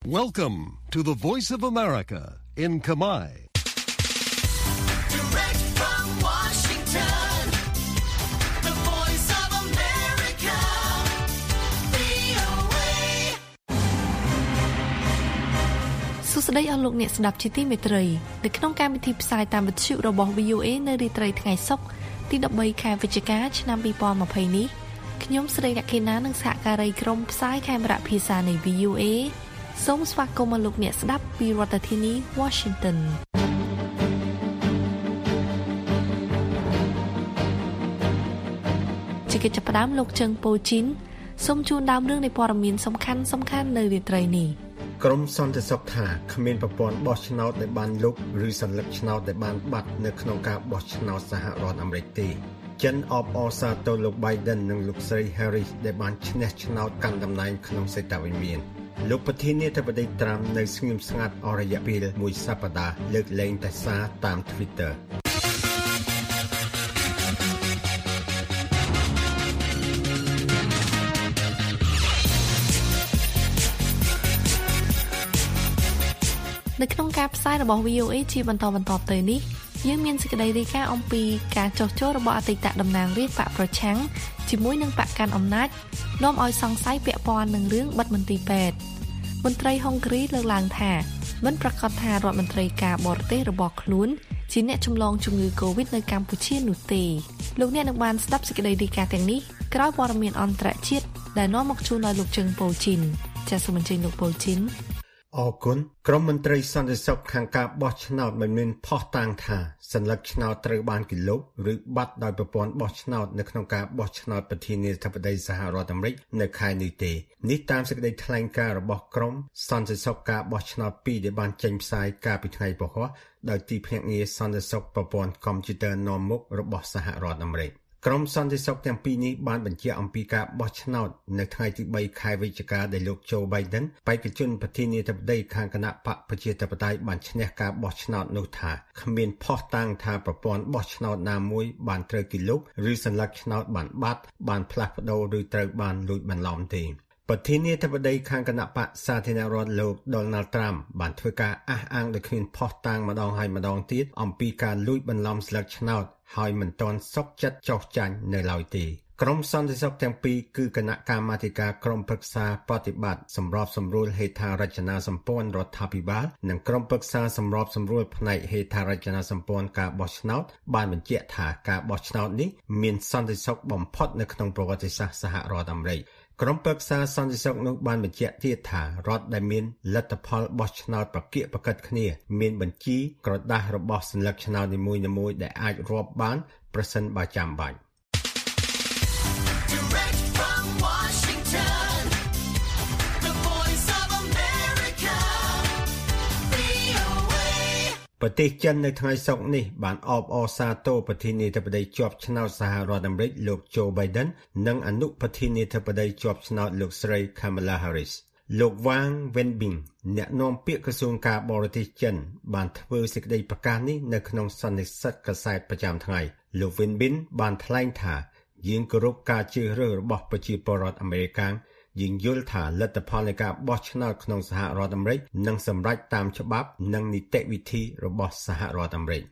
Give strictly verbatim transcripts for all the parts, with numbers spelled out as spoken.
Welcome to the Voice of America in Khmer. Direct from Washington, the Voice of America, វី អូ เอសួស្តីអស់លោកអ្នកស្ដាប់ជាទីមេត្រីនៅក្នុងកម្មវិធីផ្សាយតាមវិទ្យុរបស់ វី អូ เอ នៅរាត្រីថ្ងៃសុក្រទីដប់បីខែវិច្ឆិកាឆ្នាំពីរពាន់ម្ភៃនេះខ្ញុំស្រីអ្នកខេណានិងសហការីក្រុមផ្សាយខេមរៈភាសានៃ វី អូ เอ សូមស្វាគមន៍លោកអ្នកស្ដាប់ពីរដ្ឋធានី Washington ជាកិច្ចចាប់ផ្ដើមលោកជើងប៉ូជីនសូមជូនដើមរឿងនៃព័ត៌មានសំខាន់សំខាន់នៅរាត្រីនេះក្រមសន្តិសុខថាគ្មានប្រព័ន្ធបោះឆ្នោតដែលបានលុបឬសន្លឹកឆ្នោតដែលបានបាត់នៅក្នុងការបោះឆ្នោតសហរដ្ឋអាមេរិកទេចិនអបអរសាទរលោក Biden និងលោកស្រី Harris ដែលបានឈ្នះឆ្នោតកាន់តំណែងក្នុងសេតវិមានលោកប្រធានាធិបតីត្រាំនៅស្ងៀមស្ងាត់អស់រយៈពេលមួយសប្តាហ៍លើកលែងតែសារតាម Twitter នៅក្នុងការផ្សាយរបស់ វី អូ เอ ជាបន្តបន្តទៅនេះយើងមានសេចក្តីរាយការណ៍អំពីការចោះចូលរបស់អតីតតំណាងរាស្ត្របកប្រឆាំងជាមួយនឹងបកកាន់អំណាចនាំឲ្យសង្ស័យពាក់ព័ន្ធនឹងរឿងបិទមន្ទីរពេទ្យមន្ត្រីហុងគ្រីលើកឡើងថាមិនប្រកាសថារដ្ឋមន្ត្រីការបរទេសរបស់ខ្លួនជាអ្នកចម្លងជំងឺ Covid នៅកម្ពុជានោះទេលោកអ្នកនឹងបានស្ដាប់សេចក្តីរាយការណ៍ទាំងនេះក្រោយព័ត៌មានអន្តរជាតិដែលនាំមកជូនដល់លោកជើងប៉ូជីនចាសសូមអញ្ជើញលោកប៉ូជីនអរគុណក្រុមមន្ត្រីសន្តិសុខខាងការបោះឆ្នោតមិនមានផុសតាងថាសញ្ញាឆ្នោតត្រូវបានគេលុបឬបាត់ដោយប្រព័ន្ធបោះឆ្នោតនៅក្នុងការបោះឆ្នោតប្រធានាធិបតីសហរដ្ឋអាមេរិកនៅខែនេះទេនេះតាមសេចក្តីថ្លែងការណ៍របស់ក្រុមសន្តិសុខការបោះឆ្នោតពីរដែលបានចេញផ្សាយកាលពីថ្ងៃពហុដោយទីភ្នាក់ងារសន្តិសុខប្រព័ន្ធកុំព្យូទ័រនាំមុខរបស់សហរដ្ឋអាមេរិកក្រុមសន្តិសុខទាំងពីរនេះបានបញ្ជាក់អំពីការបោះឆ្នោតនៅថ្ងៃទីបីខែវិច្ឆិកាដែលលោក Joe Biden បេក្ខជនប្រធានាធិបតីខាងគណៈបកប្រជាធិបតេយ្យបានឈ្នះការបោះឆ្នោតនោះថាគ្មានភស្តុតាងថាប្រព័ន្ធបោះឆ្នោតណាមួយបានត្រូវគេលុបឬសញ្ញាឆ្នោតបានបាត់បានផ្លាស់ប្ដូរឬត្រូវបានលួចបន្លំទេប្រធានាធិបតីខាងគណៈបកសាធារណរដ្ឋលោក Donald Trump បានធ្វើការអះអាងដោយគ្មានភស្តុតាងម្ដងហើយម្ដងទៀតអំពីការលួចបន្លំស្លឹកឆ្នោតហើយមិនទាន់សុខចិត្តចោទចាញ់នៅឡើយទេក្រុមសន្តិសុខទាំងពីរគឺគណៈកម្មាធិការក្រុមប្រឹក្សាប្រតិបត្តិសម្របសម្រួលហេដ្ឋារចនាសម្ព័ន្ធរដ្ឋាភិបាលនិងក្រុមប្រឹក្សាសម្របសម្រួលផ្នែកហេដ្ឋារចនាសម្ព័ន្ធការបោះឆ្នោតបានបញ្ជាក់ថាការបោះឆ្នោតនេះមានសន្តិសុខបំផុតនៅក្នុងប្រវត្តិសាស្ត្រសហរដ្ឋអាមេរិកក្រុមប្រឹក្សាសន្តិសុខនោះបានបញ្ជាក់ទៀតថារដ្ឋដែលមានលទ្ធផលបោះឆ្នោតប្រកៀកប្រកិតគ្នាមានបញ្ជីក្រដាស់របស់សញ្ញាឆ្នោតនីមួយៗដែលអាចរាប់បានប្រសិនបើចាំបាច់ប្រទេសចិននៅថ្ងៃសុក្រនេះបានអបអរសាទរប្រធានាធិបតីជាប់ឆ្នោតសហរដ្ឋអាមេរិកលោក Joe Biden និងអនុប្រធានាធិបតីជាប់ឆ្នោតលោកស្រី Kamala Harris លោក Wang Wenbin អ្នកនាំពាក្យក្រសួងការបរទេសចិនបានធ្វើសេចក្តីប្រកាសនេះនៅក្នុងសន្និសីទកាសែតប្រចាំថ្ងៃលោក Wenbin បានថ្លែងថាយើងគោរពការជ្រើសរើសរបស់ប្រជាពលរដ្ឋអាមេរិកាំងយើងយល់ថាលទ្ធផលនៃការបោះឆ្នោតក្នុងសហរដ្ឋអាមេរិកនឹងសម្រេចតាមច្បាប់និងនីតិវិធីរបស់សហរដ្ឋអាមេរិក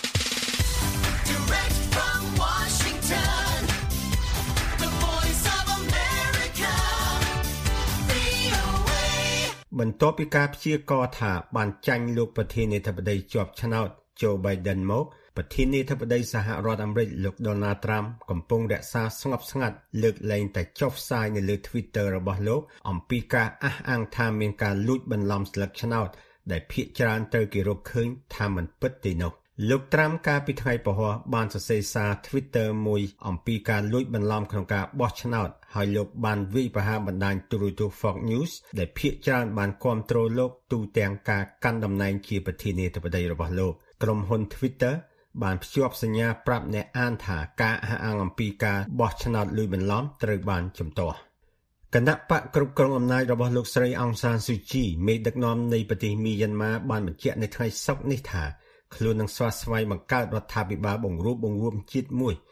បន្ទាប់ពីការព្យាករណ៍ថាបានចាញ់លោកប្រធានាធិបតីជាប់ឆ្នោត Joe Biden មកប្រធានាធិបតីសហរដ្ឋអាមេរិកលោក Donald Trump កំពុងរក្សាស្ងប់ស្ងាត់លើកលែងតែចុះផ្សាយនៅលើ Twitter របស់លោកអំពីការអះអាងថាមានការលួចបន្លំស្លឹកឆ្នោតដែលភាគច្រើនត្រូវគេរកឃើញថាមិនពិតទេនោះលោក Trump កាលពីថ្ងៃពហុបានសរសេរសារ Twitter មួយអំពីការលួចបន្លំក្នុងការបោះឆ្នោតហើយលោកបានវាយប្រហារបណ្ដាញទូរទស្សន៍ Fox News ដែលភាគច្រើនបានគាំទ្រលោកទូទាំងការកាន់តំណែងជាប្រធានាធិបតីរបស់លោកក្រុមហ៊ុន Twitterបានភ្ជាប់សញ្ញាប្រាប់អ្នកអានថាការអះអាងអំពីការបោះឆ្នោតលួចបន្លំត្រូវបានជំទាស់គណៈបកគ្រប់គ្រងអំណាចរបស់លោកស្រីអង្សានស៊ូជីមេដឹកនាំនៃប្រទេសមីយ៉ាន់ម៉ាបានបញ្ជាក់នៅថ្ងៃសុក្រនេះថាខ្លួននឹងស្វាស្វែងបង្កើតរដ្ឋាភិបាលបង្រួបបង្រួមជាតិមួយ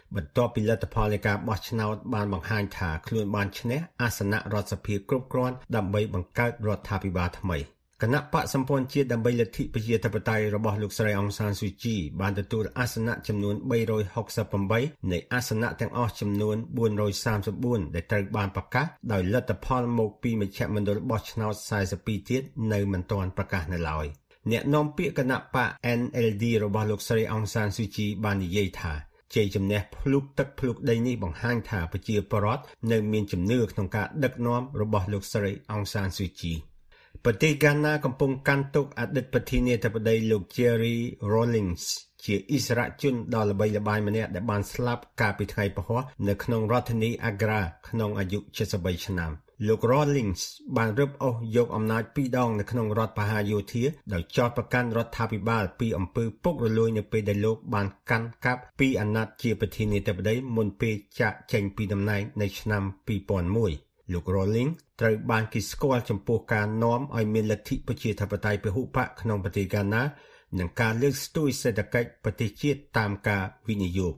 បន្ទាប់ពីលទ្ធផលនៃការបោះឆ្នោតបានបង្ហាញថាខ្លួនបានឈ្នះអាសនៈរដ្ឋសភាគ្រប់គ្រាន់ដើម្បីបង្កើតរដ្ឋាភិបាលថ្មីគណៈបកសម្ព័ន្ធជាតិដើម្បីលទ្ធិប្រជាធិបតេយ្យរបស់លោកស្រីអង្សានស៊ូជីបានទទួលអាសនៈចំនួនបីរយហុកសិបប្រាំនៃអាសនៈទាំងអស់ចំនួនបួនរយសាមសិបបួនដែលត្រូវបានប្រកាសដោយលទ្ធផលមកពីមជ្ឈមណ្ឌលបោះឆ្នោតខ្សែសិបពីរទៀតនៅមិនទាន់ប្រកាសនៅឡើយអ្នកនាំពាក្យគណៈបក N L D របស់លោកស្រីអង្សានស៊ូជីបាននិយាយថាជ័យជំនះភ្លុកទឹកភ្លុកដីនេះបង្ហាញថាប្រជាពលរដ្ឋនៅមានជំនឿក្នុងការដឹកនាំរបស់លោកស្រីអង្សានស៊ូជីប្រទេសហ្គាណាកំពុងកាន់ទុក្ខអតីតប្រធានាធិបតីលោក Jerry Rawlings ជាអិសរាជជនដ៏ល្បីល្បាញម្នាក់ដែលបានស្លាប់កាលពីថ្ងៃពហុនៅក្នុងរដ្ឋធានី Agra ក្នុងអាយុเจ็ดสิบสามឆ្នាំលោក Rawlings បានរឹបអូសយកអំណាចពីរដងនៅក្នុងរដ្ឋបហាយោធាដោយចោទប្រកាន់រដ្ឋាភិបាលពីអំពើពុករលួយនៅពេលដែលលោកបានកាន់កាប់ពីអាណត្តិជាប្រធានាធិបតីមុនពេលចាកចេញពីតំណែងនៅឆ្នាំពីរពាន់មួយលោក Rawlings ត្រូវបានគេស្គាល់ចំពោះការនាំឲ្យមានលទ្ធិប្រជាធិបតេយ្យពហុបកក្នុងប្រទេសហ្គាណានិងការលើកស្ទួយសេដ្ឋកិច្ចប្រទេសជាតិតាមការវិនិយោគ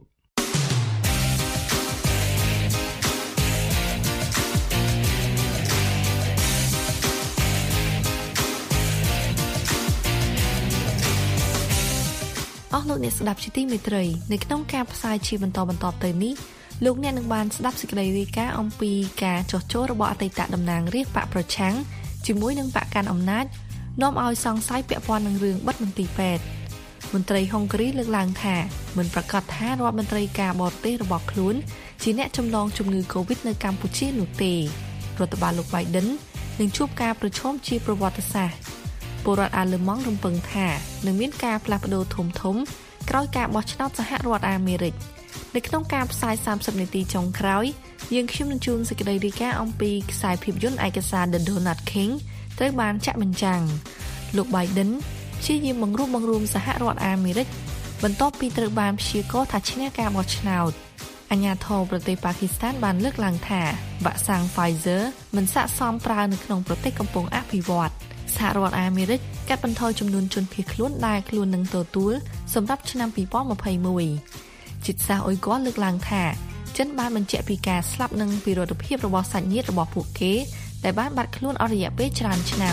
អស់លោកអ្នកស្ដាប់ជាទីមេត្រីនៅក្នុងការផ្សាយជាបន្តបន្ទាប់ទៅនេះលោកអ្នកនឹងបានស្ដាប់សេចក្តីរាយការណ៍អំពីការចោះចូលរបស់អតីតតំណាងរាស្ត្របកប្រឆាំងជាមួយនឹងបកកាន់អំណាចនាំឲ្យសង្ស័យពាក់ព័ន្ធនឹងរឿងបិទមន្ទីរពេទ្យមន្ត្រីហុងគ្រីលើកឡើងថាមិនប្រកាសថារដ្ឋមន្ត្រីការបរទេសរបស់ខ្លួនជាអ្នកចម្លងជំងឺ Covid នៅកម្ពុជានោះទេរដ្ឋបាលលោក Biden នឹងជួបការប្រឈមជាប្រវត្តិសាស្ត្រពលរដ្ឋអាល្លឺម៉ង់រំពឹងថានឹងមានការផ្លាស់ប្ដូរធំធំក្រោយការបោះឆ្នោតសហរដ្ឋអាមេរិកនៅក្នុងការផ្សាយសាមសិបនាទីចុងក្រោយយើងខ្ញុំនឹងជូនសេចក្តីរាយការណ៍អំពីខ្សែភាពយន្តឯកសារ The Donut King ត្រូវបានចាក់បញ្ចាំងលោក Biden ព្យាយាមបង្រួបបង្រួមសហរដ្ឋអាមេរិកបន្ទាប់ពីត្រូវបានព្យាករណ៍ថាឈ្នះការបោះឆ្នោតអាជ្ញាធរប្រទេសប៉ាគីស្ថានបានលើកឡើងថាវ៉ាក់សាំង Pfizer មិនស័ក្តិសមប្រើនៅក្នុងប្រទេសកំពុងអភិវឌ្ឍសហរដ្ឋអាមេរិកកាត់បន្ថយចំនួនជនភៀសខ្លួនដែលខ្លួននឹងទទួលសម្រាប់ឆ្នាំពីរពាន់ម្ភៃមួយជាតិសាសន៍អ៊ុយហ្គ័រលើកឡើងថាចិនបានបញ្ជាក់ពីការស្លាប់និងពីរដ្ឋភាពរបស់សាច់ញាតិរបស់ពួកគេដែលបានបាត់ខ្លួនអស់រយៈពេលច្រើនឆ្នាំ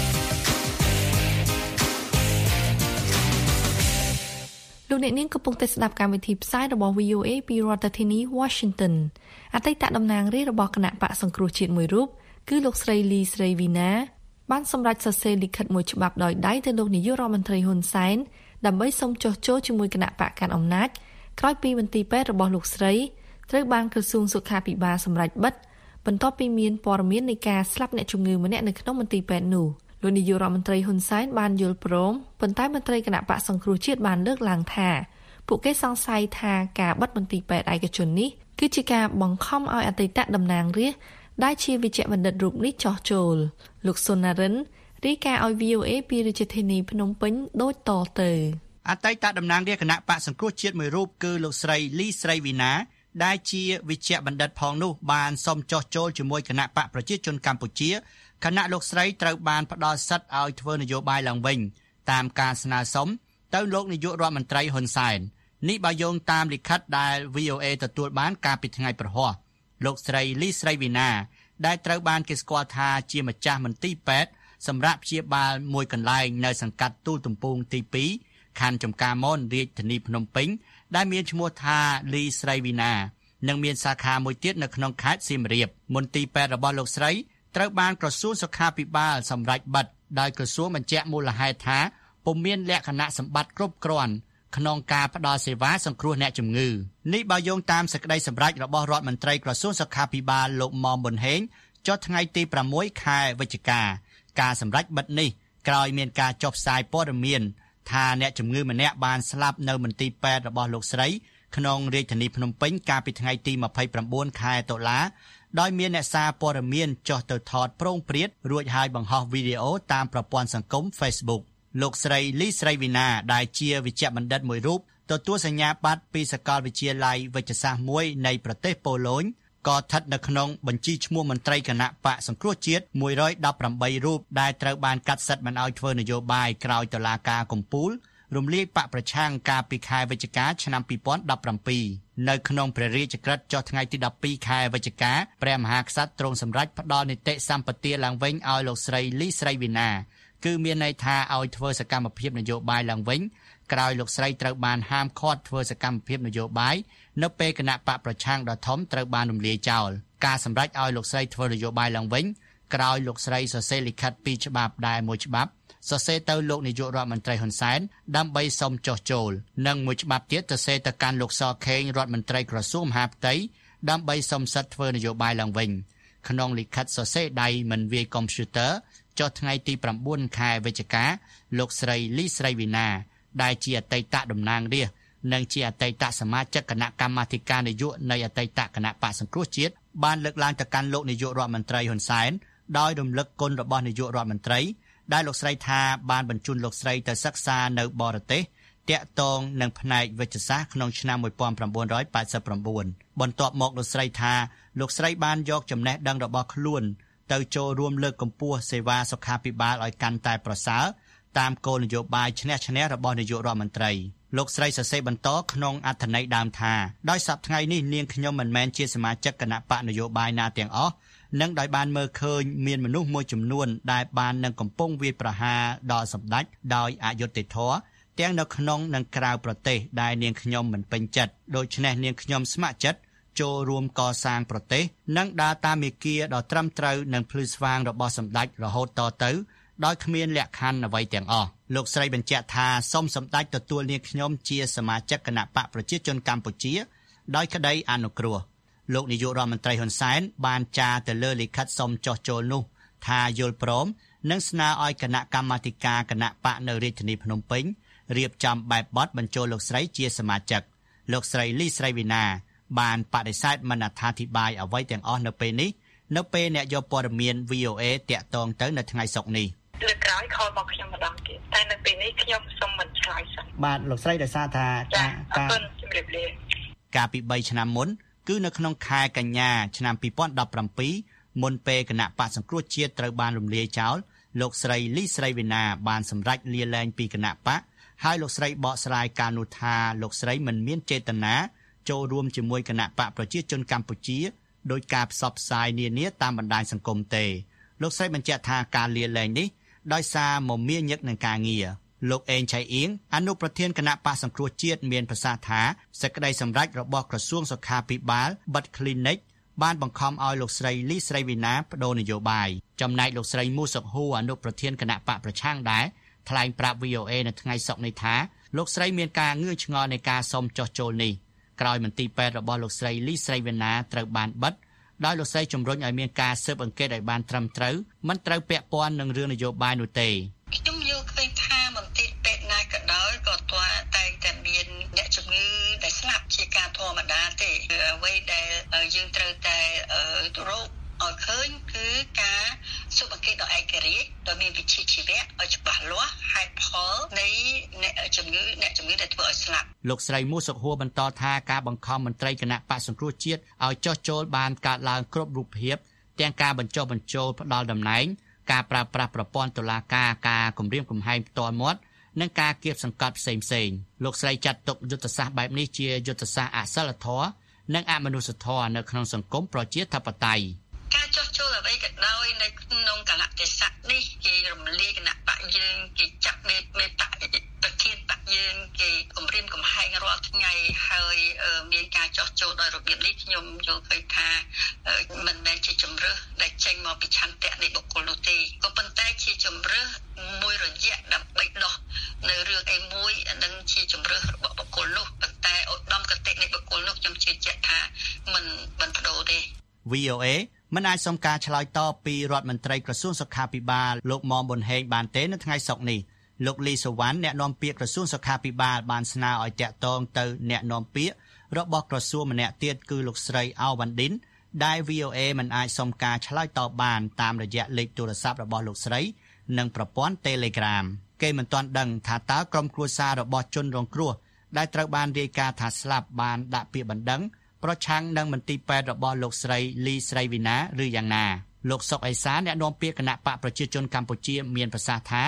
លោកអ្នកនាងកំពុងតែស្ដាប់កម្មវិធីផ្សាយរបស់ V O A ពីរដ្ឋធានី Washington អតីតតំណាងរាស្ត្ររបស់គណៈបកសង្គ្រោះជាតិមួយរូបគឺលោកស្រីលីស្រីវីណាបានសម្រេចសរសេរលិខិតមួយច្បាប់ដោយដៃទៅលោកនាយករដ្ឋមន្ត្រីហ៊ុនសែនដើម្បីសុំចុះចូលជាមួយគណៈបកកាន់អំណាចក្រោយពីមន្ទីរពេទ្យរបស់លោកស្រីត្រូវបានក្រសួងសុខាភិបាលសម្រេចបិទបន្ទាប់ពីមានព័ត៌មាននៃការស្លាប់អ្នកជំងឺម្នាក់នៅក្នុងមន្ទីរពេទ្យនោះលោកនាយករដ្ឋមន្ត្រីហ៊ុនសែនបានយល់ព្រមប៉ុន្តែមន្ត្រីគណៈបកសង្គ្រោះជាតិបានលើកឡើងថាពួកគេសង្ស័យថាការបិទមន្ទីរពេទ្យឯកជននេះគឺជាការបង្ខំឲ្យអតីតតំណាងរាស្ត្រដែលជាវិជ្ជបណ្ឌិតរូបនេះចោះចូលលោកសុណារិនរាយការណ៍ឲ្យ V O A ពីរាជធានីភ្នំពេញដូចតទៅអតីតតំណាងរាស្ត្រគណៈបកសង្គ្រោះជាតិមួយរូបគឺលោកស្រីលីស្រីវីណាដែលជាវិជ្ជបណ្ឌិតផងនោះបានសុំចោះចូលជាមួយគណៈបកប្រជាជនកម្ពុជាគណៈលោកស្រីត្រូវបានផ្ដល់សិទ្ធិឲ្យធ្វើនយោបាយឡើងវិញតាមការស្នើសុំទៅលោកនាយករដ្ឋមន្ត្រីហ៊ុនសែននេះបើយោងតាមលិខិតដែល V O A ទទួលបានកាលពីថ្ងៃប្រហ័សលោកស្រីលីស្រីវីណាដែលត្រូវបានគេស្គាល់ថាជាម្ចាស់មន្ទីរពេទ្យសម្រាប់ព្យាបាលមួយកន្លែងនៅសង្កាត់ទូលទំពូងទីពីរខណ្ឌចំការមនរាជធានីភ្នំពេញដែលមានឈ្មោះថាលីស្រីវីណានិងមានសាខាមួយទៀតនៅក្នុងខេត្តសៀមរាបមន្ទីរពេទ្យរបស់លោកស្រីត្រូវបានក្រសួងសុខាភិបាលសម្រេចបិទដោយក្រសួងបញ្ជាក់មូលហេតុថាពុំមានលក្ខណៈសម្បត្តិគ្រប់គ្រាន់ក្នុងការផ្ដល់សេវាសង្គ្រោះអ្នកជំងឺនេះបើយោងតាមសេចក្តីសម្រេចរបស់រដ្ឋមន្ត្រីក្រសួងសុខាភិបាលលោកមុំប៊ុនហេងចុះថ្ងៃទីប្រាំមួយខែវិច្ឆិកាការសម្រេចបិទនេះក្រោយមានការចុះផ្សាយព័ត៌មានថាអ្នកជំងឺម្នាក់បានស្លាប់នៅមន្ទីរពេទ្យរបស់លោកស្រីក្នុងរាជធានីភ្នំពេញកាលពីថ្ងៃទីម្ភៃប្រាំបួនខែតុលាដោយមានអ្នកសារព័ត៌មានចុះទៅថតប្រងព្រាតរួចហើយបង្ហោះវីដេអូតាមប្រព័ន្ធសង្គម Facebook លោកស្រីលីស្រីវីណាដែលជាវិជ្ជបណ្ឌិតមួយរូបទទួលសញ្ញាបត្រពីសាកលវិទ្យាល័យវិទ្យាសាស្ត្រមួយនៃប្រទេសប៉ូឡូញក៏ស្ថិតនៅក្នុងបញ្ជីឈ្មោះមន្ត្រីគណៈបកសង្គ្រោះជាតិមួយរយដប់ប្រាំបីរូបដែលត្រូវបានកាត់សិទ្ធិមិនឲ្យធ្វើនយោបាយក្រោយតុលាការកំពូលរំលាយបកប្រឆាំងកាលពីខែវិច្ឆិកាឆ្នាំពីរពាន់ដប់ប្រាំពីរនៅក្នុងព្រះរាជក្រឹត្យចុះថ្ងៃទីដប់ពីរខែវិច្ឆិកាព្រះមហាក្សត្រទ្រង់សម្រេចផ្ដល់នីតិសម្បទាឡើងវិញឲ្យលោកស្រីលីស្រីវីណាគឺមានន័យថាឲ្យធ្វើសកម្មភាពនយោបាយឡើងវិញក្រោយលោកស្រីត្រូវបានហាមឃាត់ធ្វើសកម្មភាពនយោបាយនៅពេលគណៈបកប្រឆាំងដ៏ធំត្រូវបានរំលាយចោលការសម្រេចឲ្យលោកស្រីធ្វើនយោបាយឡើងវិញក្រោយលោកស្រីសរសេរលិខិតពីរច្បាប់ដែលមួយច្បាប់សរសេរទៅលោកនាយករដ្ឋមន្ត្រីហ៊ុនសែនដើម្បីសុំចុះចូលនិងមួយច្បាប់ទៀតសរសេរទៅកាន់លោកសខេងរដ្ឋមន្ត្រីក្រសួងមហាផ្ទៃដើម្បីសុំសិទ្ធិធ្វើនយោបាយឡើងវិញក្នុងលិខិតសរសេរដៃមិនវាយកុំព្យូទ័រចុះថ្ងៃទីប្រាំបួនខែវិច្ឆិកាលោកស្រីលីស្រីវីណាដែលជាអតីតតំណាងរាស្ត្រនិងជាអតីតសមាជិកគណៈកម្មាធិការនយោបាយនៃអតីតគណៈបក្សសង្គ្រោះជាតិបានលើកឡើងទៅកាន់លោកនាយករដ្ឋមន្ត្រីហ៊ុនសែនដោយរំលឹកគុណរបស់នាយករដ្ឋមន្ត្រីដែលលោកស្រីថាបានបញ្ជូនលោកស្រីទៅសិក្សានៅបរទេសតាក់ទងនឹងផ្នែកវិទ្យាសាស្ត្រក្នុងឆ្នាំmột nghìn chín trăm tám mươi chínបន្ទាប់មកលោកស្រីថាលោកស្រីបានយកចំណេះដឹងរបស់ខ្លួនទៅចូលរួមលើកកម្ពស់សេវាសុខាភិបាលឲ្យកាន់តែប្រសើរតាមគោលនយោបាយឈ្នះឈ្នះរបស់នាយករដ្ឋមន្ត្រីលោកស្រីសរសេរបន្តក្នុងអត្ថន័យដើមថាដោយសប្តាហ៍ថ្ងៃនេះនាងខ្ញុំមិនមែនជាសមាជិកគណៈបកនយោបាយណាទាំងអស់និងដោយបានមើលឃើញមានមនុស្សមួយចំនួនដែលបាននឹងកំពុងវាយប្រហារដល់សម្ដេចដោយអយុត្តិធម៌ទាំងនៅក្នុងនិងក្រៅប្រទេសដែលនាងខ្ញុំមិនពេញចិត្តដូច្នេះនាងខ្ញុំស្ម័គ្រចិត្តចូលរួមកសាងប្រទេសនិងដើរតាមមាគ៌ាដ៏ត្រឹមត្រូវនិងភ្លឺស្វាងរបស់សម្ដេចរហូតតទៅដោយគ្មានលក្ខខណ្ឌអ្វីទាំងអស់លោកស្រីបញ្ជាក់ថាសូមសម្ដេចទទួលនាងខ្ញុំជាសមាជិកគណៈបកប្រជាជនកម្ពុជាដោយក្តីអនុគ្រោះលោកនាយករដ្ឋមន្ត្រីហ៊ុនសែនបានចារទៅលើលិខិតសុំចុះចូលនោះថាយល់ព្រមនិងស្នើឲ្យគណៈកម្មាធិការគណៈបកនៅរាជធានីភ្នំពេញរៀបចំបែបបទបញ្ចូលលោកស្រីជាសមាជិកលោកស្រីលីស្រីវីណាបានបដិសេធមិនអត្ថាធិប្បាយអ្វីទាំងអស់នៅពេលនេះនៅពេលអ្នកយកព័ត៌មាន វី អូ អេ តាក់ទងទៅនៅថ្ងៃសុក្រនេះលើកក្រោយខលមកខ្ញុំម្ដងទៀតតែនៅពេលនេះខ្ញុំសូមមិនឆ្លើយសិនបាទលោកស្រីដោយសារថាការការជម្រាបលាកាលពីបីឆ្នាំមុនគឺនៅក្នុងខែកញ្ញាឆ្នាំពីរពាន់ដប់ប្រាំពីរមុនពេលគណៈបក្សសង្គ្រោះជាតិត្រូវបានរំលាយចោលលោកស្រីលីស្រីវីណាបានសម្រេចលាលែងពីគណៈបកហើយលោកស្រីបកស្រាយការនោះថាលោកស្រីមិនមានចេតនាចូលរួមជាមួយគណៈបកប្រជាជនកម្ពុជាដោយការផ្សព្វផ្សាយនានាតាមបណ្ដាញសង្គមទេលោកស្រីបញ្ជាក់ថាការលាលែងនេះដោយសារមមាញឹកនឹងការងារលោកអេងឆៃអៀងអនុប្រធានគណៈបក្សសង្គ្រោះជាតិមានប្រសាសន៍ថាសេចក្តីសម្រេចរបស់ក្រសួងសុខាភិបាលបិទ Clinic បានបង្ខំឲ្យលោកស្រីលីស្រីវីណាបដូរនយោបាយចំណែកលោកស្រីមូសុកហ៊ូអនុប្រធានគណៈបកប្រឆាំងដែរថ្លែងប្រាប់ វី អូ អេ នៅថ្ងៃសុក្រនេះថាលោកស្រីមានការងឿងឆ្ងល់នៃការសុំចុះចូលនេះក្រោយមន្ទីរពេទ្យរបស់លោកស្រីលីស្រីវីណាត្រូវបានបិទដោយលោកស្រីជំរុញឲ្យមានការស៊ើបអង្កេតឲ្យបានត្រឹមត្រូវមិនត្រូវពាក់ព័ន្ធនឹងរឿងនយោបាយនោះទេខ្ញុំយល់ឃើញថាមន្ទីរពេទ្យណាក៏ដោយក៏ទាល់តែតែមានអ្នកជំងឺដែលស្លាប់ជាការធម្មតាទេអ្វីដែលយើងត្រូវតែរកឲ្យឃើញគឺការស៊ើបអង្កេតដោយឯករាជ្យដោយមានវិជ្ជាជីវៈឲ្យច្បាស់លាស់ហេតុផលនៃអ្នកជំងឺអ្នកជំងឺដែលធ្វើឲ្យស្លាប់លោកស្រីមូសុកហួរបន្តថាការបង្ខំមន្ត្រីគណៈបក្សសង្គ្រោះជាតិឲ្យចុះចូលបានកើតឡើងគ្រប់រូបភាពទាំងការបញ្ចុះបញ្ចូលផ្ដាល់តំណែងការប្រើប្រាស់ប្រព័ន្ធតុលាការការគម្រាមកំហែងផ្ទាល់មាត់និងការគៀបសង្កត់ផ្សេងផ្សេងលោកស្រីចាត់ទុកយុទ្ធសាស្ត្របែបនេះជាយុទ្ធសាស្ត្រអសិលធម៌និងអមនុស្សធម៌នៅក្នុងសង្គមប្រជាធិបតេយ្យការចុះចូលអ្វីក៏ដោយនៅក្នុងកលៈទេសៈនេះគេរំលាយគណៈបកយើងគេចាក់មេមេបកប្រធានបកយើងគេគម្រាមកំហែងរាល់ថ្ងៃហើយមានការចុះចូលដោយរបៀបនេះខ្ញុំយល់ឃើញថាមិនមែនជាជំរើសដែលចេញមកពីឆន្ទៈនៃបុគ្គលនោះទេក៏ប៉ុន្តែជាជំរើសមួយរយៈដើម្បីដោះនៅរឿងអីមួយនឹងជាជំរើសរបស់បុគ្គលនោះប៉ុន្តែឧត្តមគតិនៃបុគ្គលនោះខ្ញុំជឿជាក់ថាមិនមិនបដូរទេវី អូ អេ មិនអាចសុំការឆ្លើយតបពីរដ្ឋមន្ត្រីក្រសួងសុខាភិបាលលោកមុំប៊ុនហេងបានទេនៅថ្ងៃសុក្រនេះលោកលីសវណ្ណអ្នកនាំពាក្យក្រសួងសុខាភិបាលបានស្នើឲ្យតាក់ទងទៅអ្នកនាំពាក្យរបស់ក្រសួងម្នាក់ទៀតគឺលោកស្រីអោវ៉ាន់ឌិនដែល វី អូ អេ មិនអាចសុំការឆ្លើយតបបានតាមរយៈលេខទូរស័ព្ទរបស់លោកស្រីនិងប្រព័ន្ធ Telegram គេមិនទាន់ដឹងថាតើក្រុមគ្រួសាររបស់ជនរងគ្រោះដែលត្រូវបានរាយការណ៍ថាស្លាប់បានដាក់ពាក្យបណ្ដឹងប្រឆាំងនឹងមន្ទីរពេទ្យរបស់លោកស្រីលីស្រីវីណាឬយ៉ាងណាលោកសុកអេសានអ្នកនាំពាក្យគណៈបកប្រជាជនកម្ពុជាមានប្រសាសន៍ថា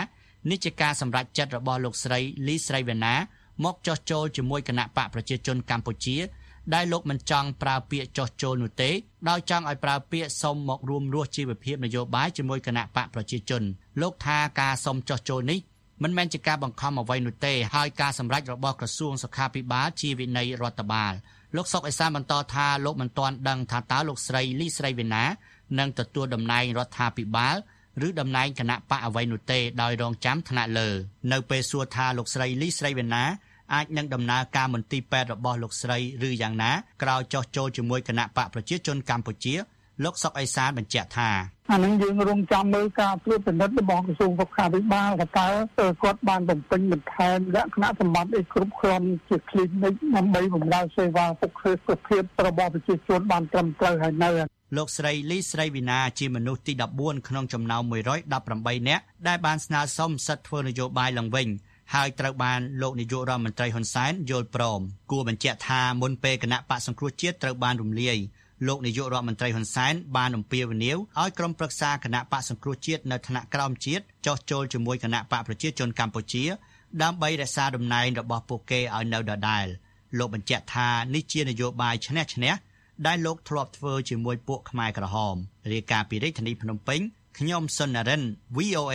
នេះជាការសម្រេចចិត្តរបស់លោកស្រីលីស្រីវណ្ណាមកចោះចូលជាមួយគណៈបកប្រជាជនកម្ពុជាដែលលោកមិនចង់ប្រើពាក្យចោះចូលនោះទេដោយចង់ឲ្យប្រើពាក្យសុំមករួមរស់ជីវភាពនយោបាយជាមួយគណៈបកប្រជាជនលោកថាការសុំចោះចូលនេះមិនមែនជាការបង្ខំអ្វីនោះទេហើយការសម្រេចរបស់ក្រសួងសុខាភិបាលជាវិន័យរដ្ឋបាលលោកសុកអេសានបន្តថាលោកមិនទាន់ដឹងថាតើលោកស្រីលីស្រីវណ្ណានឹងទទួលតំណែងរដ្ឋាភិបាលឬតំណែងគណៈបកអ្វីនោះទេដោយរងចាំថ្នាក់លើនៅពេលសួរថាលោកស្រីលីស្រីវណ្ណាអាចនឹងដំណើរការមន្ទីរពេទ្យរបស់លោកស្រីឬយ៉ាងណាក្រោយចោះចូលជាមួយគណៈបកប្រជាជនកម្ពុជាលោកសុកអេសានបញ្ជាក់ថាអានឹងយើងរងចាំមើលការត្រួតពិនិត្យរបស់ក្រសួងសុខាភិបាលថាតើគាត់បានបំពេញបន្ថែមលក្ខណៈសម្បត្តិអីគ្រប់គ្រាន់ជា clinic ដើម្បីបម្រើសេវាសុខភាពរបស់ប្រជាជនបានត្រឹមត្រូវហើយនៅលោកស្រីលីស្រីវិណាជាមនុស្សទីដប់បួនក្នុងចំណោមមួយរយដប់ប្រាំបីនាក់ដែលបានស្នើសុំសិទ្ធិធ្វើនយោបាយឡើងវិញហើយត្រូវបានលោកនាយករដ្ឋមន្ត្រីហ៊ុនសែនយល់ព្រមគួរបញ្ជាក់ថាមុនពេលគណៈបកសង្គ្រោះជាតិត្រូវបានរំលាយលោកនាយករដ្ឋមន្ត្រីហ៊ុនសែនបានអំពាវនាវឲ្យក្រុមប្រឹក្សាគណៈបកសង្គ្រោះជាតិនៅថ្នាក់ក្រោមជាតិចោះចូលជាមួយគណៈបកប្រជាជនកម្ពុជាដើម្បីរក្សាតំណែងរបស់ពួកគេឲ្យនៅដដែលលោកបញ្ជាក់ថានេះជានយោបាយឈ្នះឈ្នះដែលលោកធ្លាប់ធ្វើជាមួយពួកខ្មែរក្រហមរាយការណ៍ពីរាជធានីភ្នំពេញខ្ញុំសុននរិន វី អូ เอ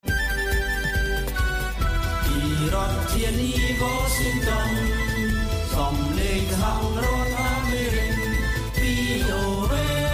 ពីរដ្ឋធានី Washington សំឡេងខាងរដ្ឋអាមេរិក វី អូ เอ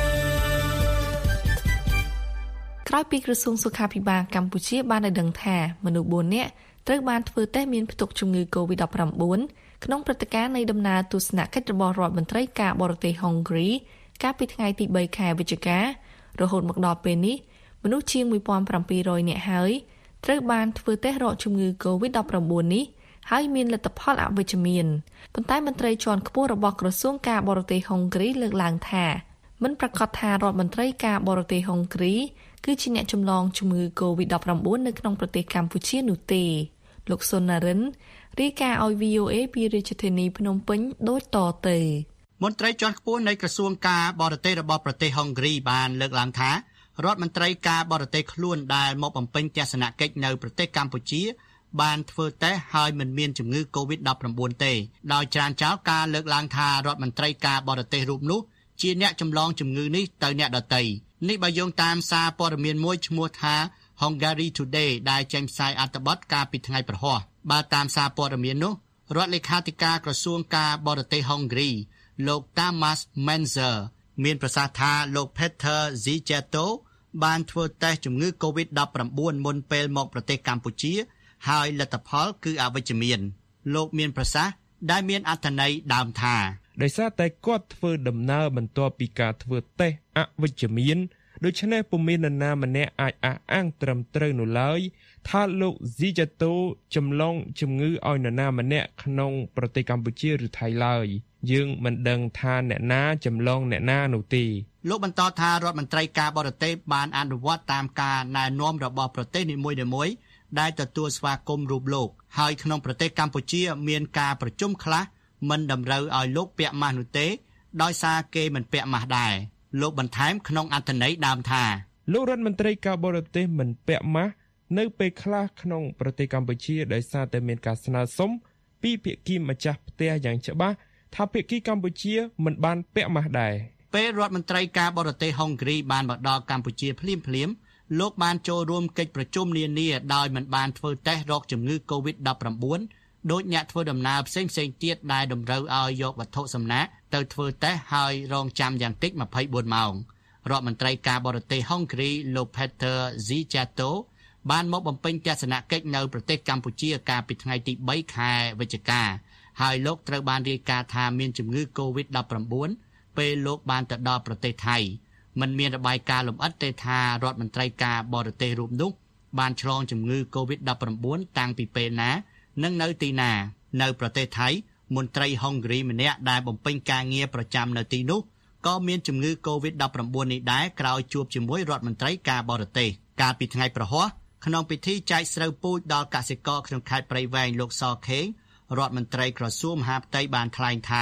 ក្រោយពីក្រសួងសុខាភិបាលកម្ពុជាបានឲ្យដឹងថាមនុស្សបួននាក់ត្រូវបានធ្វើតេស្តមានផ្ទុកជំងឺ កូវីដ ដប់ប្រាំបួន ក្នុងព្រឹត្តិការណ៍នៃដំណើរទស្សនកិច្ចរបស់រដ្ឋមន្ត្រីការបរទេសហុងគ្រីកាលពីថ្ងៃទីបីខែវិច្ឆិការហូតមកដល់ពេលនេះមនុស្សជាង មួយពាន់ប្រាំពីររយ នាក់ហើយត្រូវបានធ្វើតេស្តរកជំងឺ កូវីដ ដប់ប្រាំបួន នេះហើយមានលទ្ធផលអវិជ្ជមានប៉ុន្តែមន្ត្រីជាន់ខ្ពស់របស់ក្រសួងការបរទេសហុងគ្រីលើកឡើងថាមិនប្រកាសថារដ្ឋមន្ត្រីការបរទេសហុងគ្រីគឺជាអ្នកចម្លងជំងឺ កូវីដ ដប់ប្រាំបួន នៅក្នុងប្រទេសកម្ពុជានោះទេលោកសុននរិនរាយការណ៍ឲ្យ វី អូ เอ ពីរាជធានីភ្នំពេញដូចតទៅមន្ត្រីជាន់ខ្ពស់នៃក្រសួងការបរទេសរបស់ប្រទេសហុងគ្រីបានលើកឡើងថារដ្ឋមន្ត្រីការបរទេសខ្លួនដែលមកបំពេញទស្សនកិច្ចនៅប្រទេសកម្ពុជាបានធ្វើតេស្តហើយមិនមានជំងឺ កូវីដ ដប់ប្រាំបួន ទេដោយច្រានចោលការលើកឡើងថារដ្ឋមន្ត្រីការបរទេសរូបនោះជាអ្នកចម្លងជំងឺនេះទៅអ្នកដទៃនេះបើយោងតាមសារព័ត៌មានមួយឈ្មោះថា Hungary Today ដែលចេញផ្សាយអត្ថបទកាលពីថ្ងៃព្រហស្បតិ៍បើតាមសារព័ត៌មាននោះរដ្ឋលេខាធិការក្រសួងការបរទេសហុងគ្រីលោក Tamas Menzer មានប្រសាសន៍ថាលោក Peter Zijato បានធ្វើតេស្តជំងឺ កូវីដ ដប់ប្រាំបួន មុនពេលមកប្រទេសកម្ពុជាហើយលទ្ធផលគឺអវិជ្ជមានលោកមានប្រសាសន៍ដែលមានអត្ថន័យដើមថាដោយសារតែគាត់ធ្វើដំណើរបន្ទាប់ពីការធ្វើតេស្តអវិជ្ជមានដូច្នេះពុំមាននរណាម្នាក់អាចអះអាងត្រឹមត្រូវនោះឡើយថាលោក Zijato ចម្លងជំងឺឲ្យនរណាម្នាក់ក្នុងប្រទេសកម្ពុជាឬថៃឡើយយើងមិនដឹងថាអ្នកណាចម្លងអ្នកណានោះទេលោកបន្តថារដ្ឋមន្ត្រីការបរទេសបានអនុវត្តតាមការណែនាំរបស់ប្រទេសនីមួយៗដែលទទួលស្វាគមន៍រូបលោកហើយក្នុងប្រទេសកម្ពុជាមានការប្រជុំខ្លះមិនតម្រូវឲ្យលោកពាក់ម៉ាស់នោះទេដោយសារគេមិនពាក់ម៉ាស់ដែរលោកបន្ថែមក្នុងអត្ថន័យដើមថាលោករដ្ឋមន្ត្រីការបរទេសមិនពាក់ម៉ាស់នៅពេលខ្លះក្នុងប្រទេសកម្ពុជាដោយសារតែមានការស្នើសុំពីភាគីម្ចាស់ផ្ទះយ៉ាងច្បាស់ថាភាគីកម្ពុជាមិនបានពាក់ម៉ាស់ដែរពេលរដ្ឋមន្ត្រីការបរទេសហុងគ្រីបានមកដល់កម្ពុជាភ្លាមភ្លាមលោកបានចូលរួមកិច្ចប្រជុំនានាដោយមិនបានធ្វើតេស្តរកជំងឺ កូវីដ ដប់ប្រាំបួន ដោយអ្នកធ្វើដំណើរផ្សេងផ្សេងទៀតដែលតម្រូវឲ្យយកវត្ថុសំណាកទៅធ្វើតេស្តហើយរងចាំយ៉ាងតិចម្ភៃបួនម៉ោងរដ្ឋមន្ត្រីការបរទេសហុងគ្រីលោក Peter Zijato បានមកបំពេញទស្សនកិច្ចនៅប្រទេសកម្ពុជាកាលពីថ្ងៃទីបីខែវិច្ឆិកាហើយលោកត្រូវបានរាយការណ៍ថាមានជំងឺ កូវីដ ដប់ប្រាំបួន ពេលលោកបានទៅដល់ប្រទេសថៃមិនមានរបាយការណ៍លម្អិតទេថារដ្ឋមន្ត្រីការបរទេសរូបនោះបានឆ្លងជំងឺ កូវីដ ដប់ប្រាំបួន តាំងពីពេលណានិងនៅទីណានៅប្រទេសថៃមន្ត្រីហុងគ្រីម្នាក់ដែលបំពេញការងារប្រចាំនៅទីនោះក៏មានជំងឺ កូវីដ ដប់ប្រាំបួន នេះដែរក្រោយជួបជាមួយរដ្ឋមន្ត្រីការបរទេសកាលពីថ្ងៃព្រហស្បតិ៍ក្នុងពិធីចែកស្រូវពូជដល់កសិករក្នុងខេត្តព្រៃវែងលោកសខេងរដ្ឋមន្ត្រីក្រសួងមហាផ្ទៃបានថ្លែងថា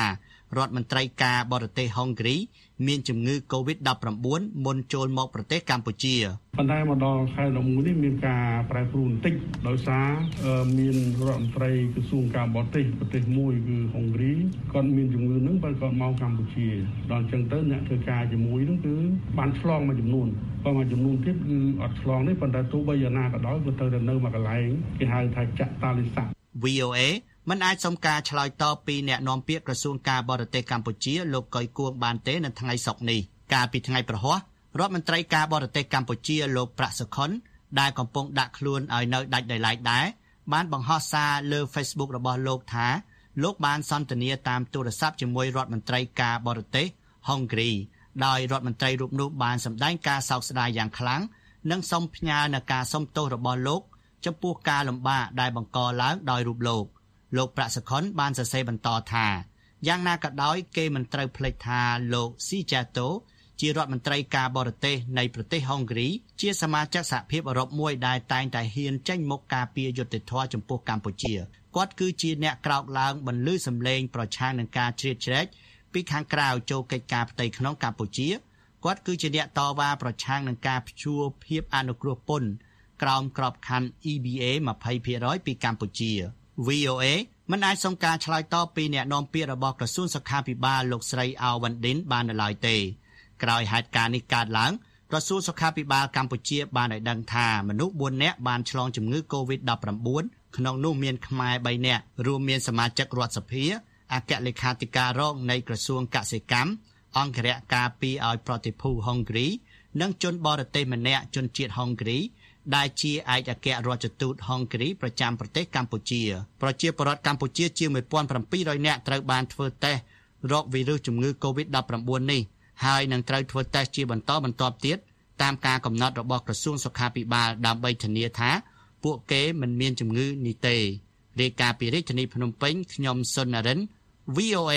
រដ្ឋមន្ត្រីការបរទេសហុងគ្រីមានជំងឺ កូវីដ ដប់ប្រាំបួន មុនចូលមកប្រទេសកម្ពុជាប៉ុន្តែមកដល់ខែដប់មួយនេះមានការប្រែប្រួលបន្តិចដោយសារមានរដ្ឋមន្ត្រីក្រសួងការបរទេសប្រទេសមួយគឺហុងគ្រីគាត់មានជំងឺហ្នឹងបើគាត់មកកម្ពុជាដល់អញ្ចឹងទៅអ្នកធ្វើការជាមួយហ្នឹងគឺបានឆ្លងមួយចំនួនបើមួយចំនួនទៀតគឺអត់ឆ្លងទេប៉ុន្តែទោះបីយ៉ាងណាក៏ដោយក៏ទៅតែនៅមួយកន្លែងគេហៅថាចាក់តាលិស័កវី អូ เอ មិនអាចសុំការឆ្លើយតបពីអ្នកនាំពាក្យក្រសួងការបរទេសកម្ពុជាលោកកុយគួងបានទេនៅថ្ងៃសុក្រនេះកាលពីថ្ងៃប្រហ័សរដ្ឋមន្ត្រីការបរទេសកម្ពុជាលោកប្រាក់សុខុនដែលកំពុងដាក់ខ្លួនឲ្យនៅដាច់ដោយឡែកដែរបានបង្ហោះសារលើ Facebook របស់លោកថាលោកបានសន្ទនាតាមទូរស័ព្ទជាមួយរដ្ឋមន្ត្រីការបរទេសហុងគ្រីដោយរដ្ឋមន្ត្រីរូបនោះបានសម្ដែងការសោកស្ដាយយ៉ាងខ្លាំងនិងសូមផ្ញើនូវការសុំទោសរបស់លោកចំពោះការលំបាកដែលបង្កឡើងដោយរូបលោកលោកប្រាក់សុខុនបានសរសេរបន្តថាយ៉ាងណាក៏ដោយគេមិនត្រូវភ្លេចថាលោកស៊ីចាតូជារដ្ឋមន្ត្រីការបរទេសនៃប្រទេសហុងគ្រីជាសមាជិកសហភាពអឺរ៉ុបមួយដែលតែងតែហ៊ានចេញមុខការពារយុត្តិធម៌ចំពោះកម្ពុជាគាត់គឺជាអ្នកក្រោកឡើងបន្លឺសម្លេងប្រឆាំងនឹងការជ្រៀតជ្រែកពីខាងក្រៅចូលកិច្ចការផ្ទៃក្នុងកម្ពុជាគាត់គឺជាអ្នកតវ៉ាប្រឆាំងនឹងការព្យួរភាពអនុគ្រោះពន្ធក្រោមក្របខ័ណ្ឌ អ៊ី ប៊ី เอ ยี่สิบเปอร์เซ็นต์ ពីកម្ពុជា វី អូ เอ មិនអាចសុំការឆ្លើយតបពីអ្នកនាំពាក្យរបស់ក្រសួងសុខាភិបាលលោកស្រីអាវ៉ាន់ឌិនបាននៅឡើយទេក្រោយហេតុការណ៍នេះកើតឡើងក្រសួងសុខាភិបាលកម្ពុជាបានឲ្យដឹងថាមនុស្សបួននាក់បានឆ្លងជំងឺ កូវីដ ដប់ប្រាំបួន ក្នុងនោះមានខ្មែរបីនាក់រួមមានសមាជិករដ្ឋសភាអគ្គលេខាធិការរងនៃក្រសួងកសិកម្មអង្គរៈការពារឲ្យប្រតិភូហុងគ្រីនិងជនបរទេសម្នាក់ជនជាតិហុងគ្រីដែលជាឯកអគ្គរដ្ឋទូតហុងគ្រីប្រចាំប្រទេសកម្ពុជាប្រជាពលរដ្ឋកម្ពុជាជាង một nghìn bảy trăm នាក់ត្រូវបានធ្វើតេស្តរកវីរុសជំងឺ កូវីដ ដប់ប្រាំបួន នេះហើយនឹងត្រូវធ្វើតេស្តជាបន្តបន្ទាប់ទៀតតាមការកំណត់របស់ក្រសួងសុខាភិបាលដើម្បីធានាថាពួកគេមិនមានជំងឺនេះទេរាយការណ៍ពីរាជធានីភ្នំពេញខ្ញុំសុននរិន វី អូ เอ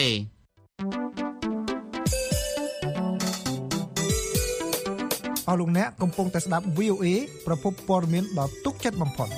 អស់លោកអ្នកកំពុងតែស្ដាប់ វី អូ เอ ប្រពន្ធព័ត៌មានដ៏ទុកចិត្តបំផុត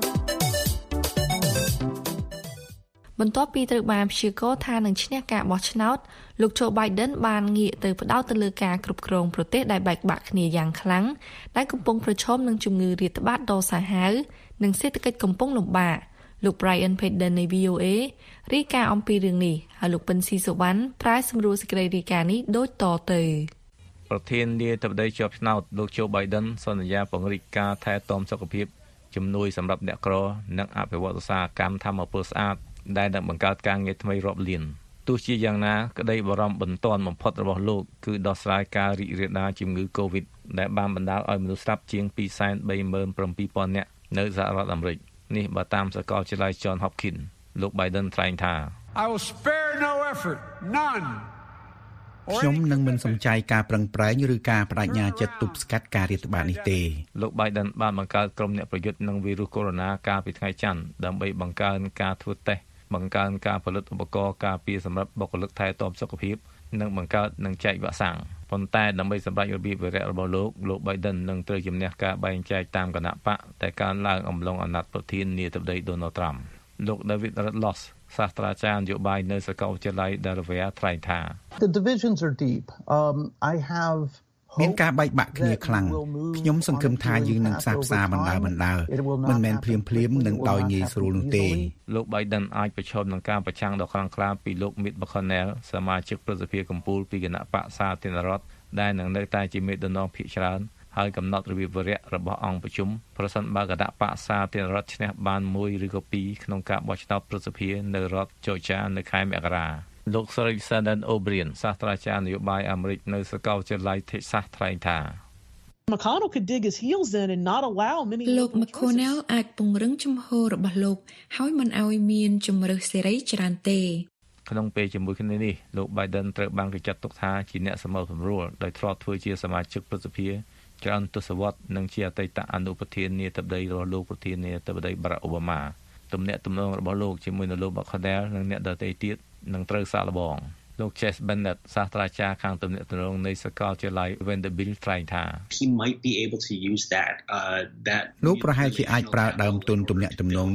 បន្ទាប់ពីត្រូវបានព្យាករណ៍ថានឹងឈ្នះការបោះឆ្នោតលោក Joe Biden បានងាកទៅផ្ដោតទៅលើការគ្រប់គ្រងប្រទេសដែលបែកបាក់គ្នាយ៉ាងខ្លាំងដែលកំពុងប្រឈមនឹងជំងឺរាតត្បាតដ៏សាហាវនិងសេដ្ឋកិច្ចកំពុងលំបាកលោក Brian Padden នៃ វី អូ เอ រាយការណ៍អំពីរឿងនេះហើយលោកពិនស៊ីសុវណ្ណប្រែសម្រួលសេចក្តីរាយការណ៍នេះដូចតទៅប្រធាននាយដ្ឋមន្ត្រីជាប់ឆ្នោតលោក Joe Biden សន្យាពង្រីកការថែទាំសុខភាពជំនួយសម្រាប់អ្នកក្រនិងអភិវឌ្ឍឧស្សាហកម្មថាមពលស្អាតដែលនឹងបង្កើតការងារថ្មីរាប់លានទោះជាយ៉ាងណាក្តីបារម្ភបន្ទាន់បំផុតរបស់លោកគឺដោះស្រាយការរីករាលដាលជំងឺ COVID ដែលបានបណ្ដាលឲ្យមនុស្សស្លាប់ជាង ពីរសែនបីម៉ឺនប្រាំពីរពាន់ នាក់នៅសហរដ្ឋអាមេរិកនេះបើតាមសាកលវិទ្យាល័យ Johns Hopkins លោក Biden ថ្លែងថា I will spare no effort none ខ្ញុំនឹងមិនសំចៃការប្រឹងប្រែងឬការបដិញ្ញាចិត្តទប់ស្កាត់ការរាតត្បាតនេះទេលោក Biden បានបង្កើតក្រុមអ្នកប្រយុទ្ធនឹងវីរុសកូវីដ កាលពីថ្ងៃច័ន្ទដើម្បីបង្កើនការធ្វើតេស្តបង្កើនការផលិតឧបករណ៍ការពារសម្រាប់បុគ្គលិកថែទាំសុខភាពនិងបង្កើតនិងចែកវ៉ាក់សាំងប៉ុន្តែដើម្បីសម្រេចរបៀបវិរៈរបស់លោកលោក Biden នឹងត្រូវជំនះការបែងចែកតាមគណៈបកតែកើនឡើងអំឡុងអាណត្តិប្រធានាធិបតី Donald Trump លោក David Redloff សាស្ត្រាចារ្យនយោបាយនៅសាកលវិទ្យាល័យ Delaware ថ្លែងថា The divisions are deep. Um I have មានការបែកបាក់គ្នាខ្លាំងខ្ញុំសង្ឃឹមថាយើងនឹងផ្សះផ្សាបណ្ដាបណ្ដាមិនមែនភ្លាមភ្លាមនឹងដោយងាយស្រួលនោះទេលោក Biden អាចប្រឈមនឹងការប្រឆាំងដ៏ខ្លាំងក្លាពីលោក Mitch McConnell សមាជិកប្រសិទ្ធិកម្ពុជាពីគណៈបកសាធារណរដ្ឋដែលនឹងនៅតែជាមេដឹកនាំភាគច្រើនហើយកំណត់របៀបវិរៈរបស់អង្គប្រជុំប្រសិនបើគណៈបកសាធារណរដ្ឋឈ្នះបានមួយឬក៏ពីរក្នុងការបោះឆ្នោតប្រសិទ្ធិនៅរដ្ឋ Georgia នៅខែមករាលោកស្រី Shannon O'Brien សាស្ត្រាចារ្យនយោបាយអាមេរិកនៅសាកលវិទ្យាល័យ Texas ថ្លែងថា McConnell could dig his heels in and not allow many លោក McConnell អាចពង្រឹងជំហររបស់លោកហើយមិនឲ្យមានជំរើសសេរីច្រើនទេក្នុងពេលជាមួយគ្នានេះលោក Biden ត្រូវបានគេចាត់ទុកថាជាអ្នកសម្របសម្រួលដោយធ្លាប់ធ្វើជាសមាជិកប្រសិទ្ធិច្រើនទសវត្សរ៍និងជាអតីតអនុប្រធានាធិបតីរបស់លោកប្រធានាធិបតី Barack Obama ទំនាក់ទំនងរបស់លោកជាមួយនឹងលោក McConnell និងអ្នកដទៃទៀតនឹងត្រូវសាកល្បងលោក Chase Bennett សាស្ត្រាចារ្យខាងទំនាក់ទំនងនៃសាកលវិទ្យាល័យ Vanderbilt ថ្លែងថា He might be able to use that uh that លោកប្រហែលជាអាចប្រើដើមទុនទំនាក់ទំនងនេះ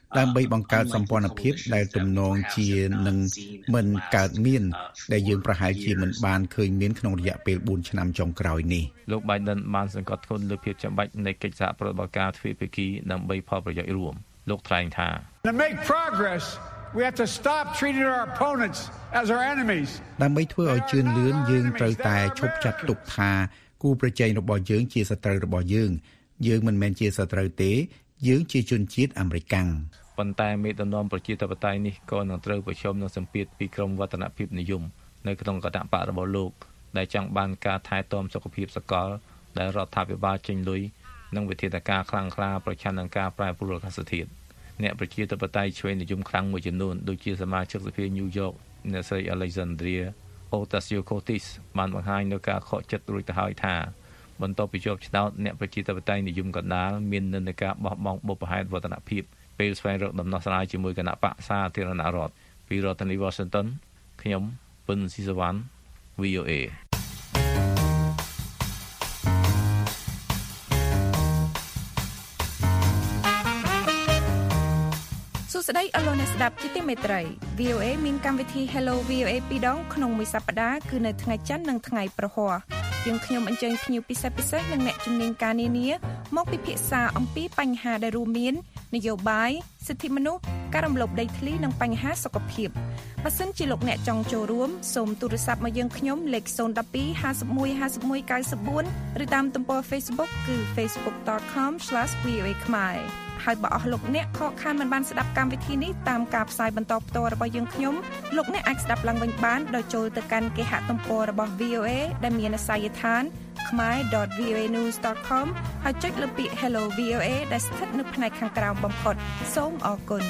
ដើម្បីបង្កើតសម្ព័ន្ធភាពដែលទំនងជានឹងមិនកើតមានដែលយើងប្រហែលជាមិនបានឃើញមានក្នុងរយៈពេលបួនឆ្នាំចុងក្រោយនេះលោក Biden បានសង្កត់ធ្ងន់លើភាពចាំបាច់នៃកិច្ចសហប្រតិបត្តិការទ្វេភាគីដើម្បីផលប្រយោជន៍រួមលោកថ្លែងថា To make progress we have to stop treating our opponents as our enemies ដើម្បីធ្វើឲ្យជឿនលឿនយើងត្រូវតែឈប់ចាត់ទុកថាគូប្រជែងរបស់យើងជាសត្រូវរបស់យើងយើងមិនមែនជាសត្រូវទេយើងជាជនជាតិអាមេរិកាំងប៉ុន្តែមេដឹកនាំប្រជាធិបតេយ្យនេះក៏នឹងត្រូវប្រឈមនឹងសម្ពាធពីក្រុមវឌ្ឍនភាពនិយមនៅក្នុងគណៈបករបស់លោកដែលចង់បានការថែទាំសុខភាពសកលដែលរដ្ឋាភិបាលចេញលុយនិងវិធានការខ្លាំងក្លាប្រឆាំងនឹងការប្រែប្រួលអាកាសធាតុអ្នកប្រជាធិបតេយ្យឆ្វេងនិយមខ្លាំងមួយចំនួនដូចជាសមាជិកសភាញូវយ៉កអ្នកស្រី Alexandria Ocasio-Cortez បានបង្ហាញនូវការខកចិត្តរួចទៅហើយថាបន្ទាប់ពីជាប់ឆ្នោតអ្នកប្រជាធិបតេយ្យនិយមកណ្ដាលមាននិន្នាការបោះបង់បុព្វហេតុវឌ្ឍនភាពពេលស្វែងរកដំណោះស្រាយជាមួយគណៈបកសាធារណរដ្ឋពីរដ្ឋធានី Washington ខ្ញុំពិនស៊ីសវណ្ណ វី អូ เอសួស្តីអស់លោកអ្នកស្ដាប់ជាទីមេត្រី វី អូ เอ មានកម្មវិធី Hello វី អូ เอ ពីរដងក្នុងមួយសប្តាហ៍គឺនៅថ្ងៃច័ន្ទនិងថ្ងៃប្រហ័សយើងខ្ញុំអញ្ជើញភ្ញៀវពិសេសពិសេសនិងអ្នកជំនាញការនានាមកពិភាក្សាអំពីបញ្ហាដែលរួមមាននយោបាយសិទ្ធិមនុស្សការរំលោភដីធ្លីនិងបញ្ហាសុខភាពបើសិនជាលោកអ្នកចង់ចូលរួមសូមទូរស័ព្ទមកយើងខ្ញុំលេខศูนย์ หนึ่ง สอง ห้า หนึ่ง ห้า หนึ่ง หนึ่ง เก้า สี่ឬតាមទំព័រ Facebook គឺ facebook dot com slash v o a khmer ហើយបើអស់លោកអ្នកខកខានមិនបានស្ដាប់កម្មវិធីនេះតាមការផ្សាយបន្តផ្ទាល់របស់យើងខ្ញុំលោកអ្នកអាចស្ដាប់ឡើងវិញបានដោយចូលទៅកាន់គេហទំព័ររបស់ វី អូ เอ ដែលមានអាសយដ្ឋាន khmer dot v o a news dot com ហើយចុចលើពាក្យ Hello វី អូ เอ ដែលស្ថិតនៅផ្នែកខាងក្រោមបំផុតសូមអរគុណ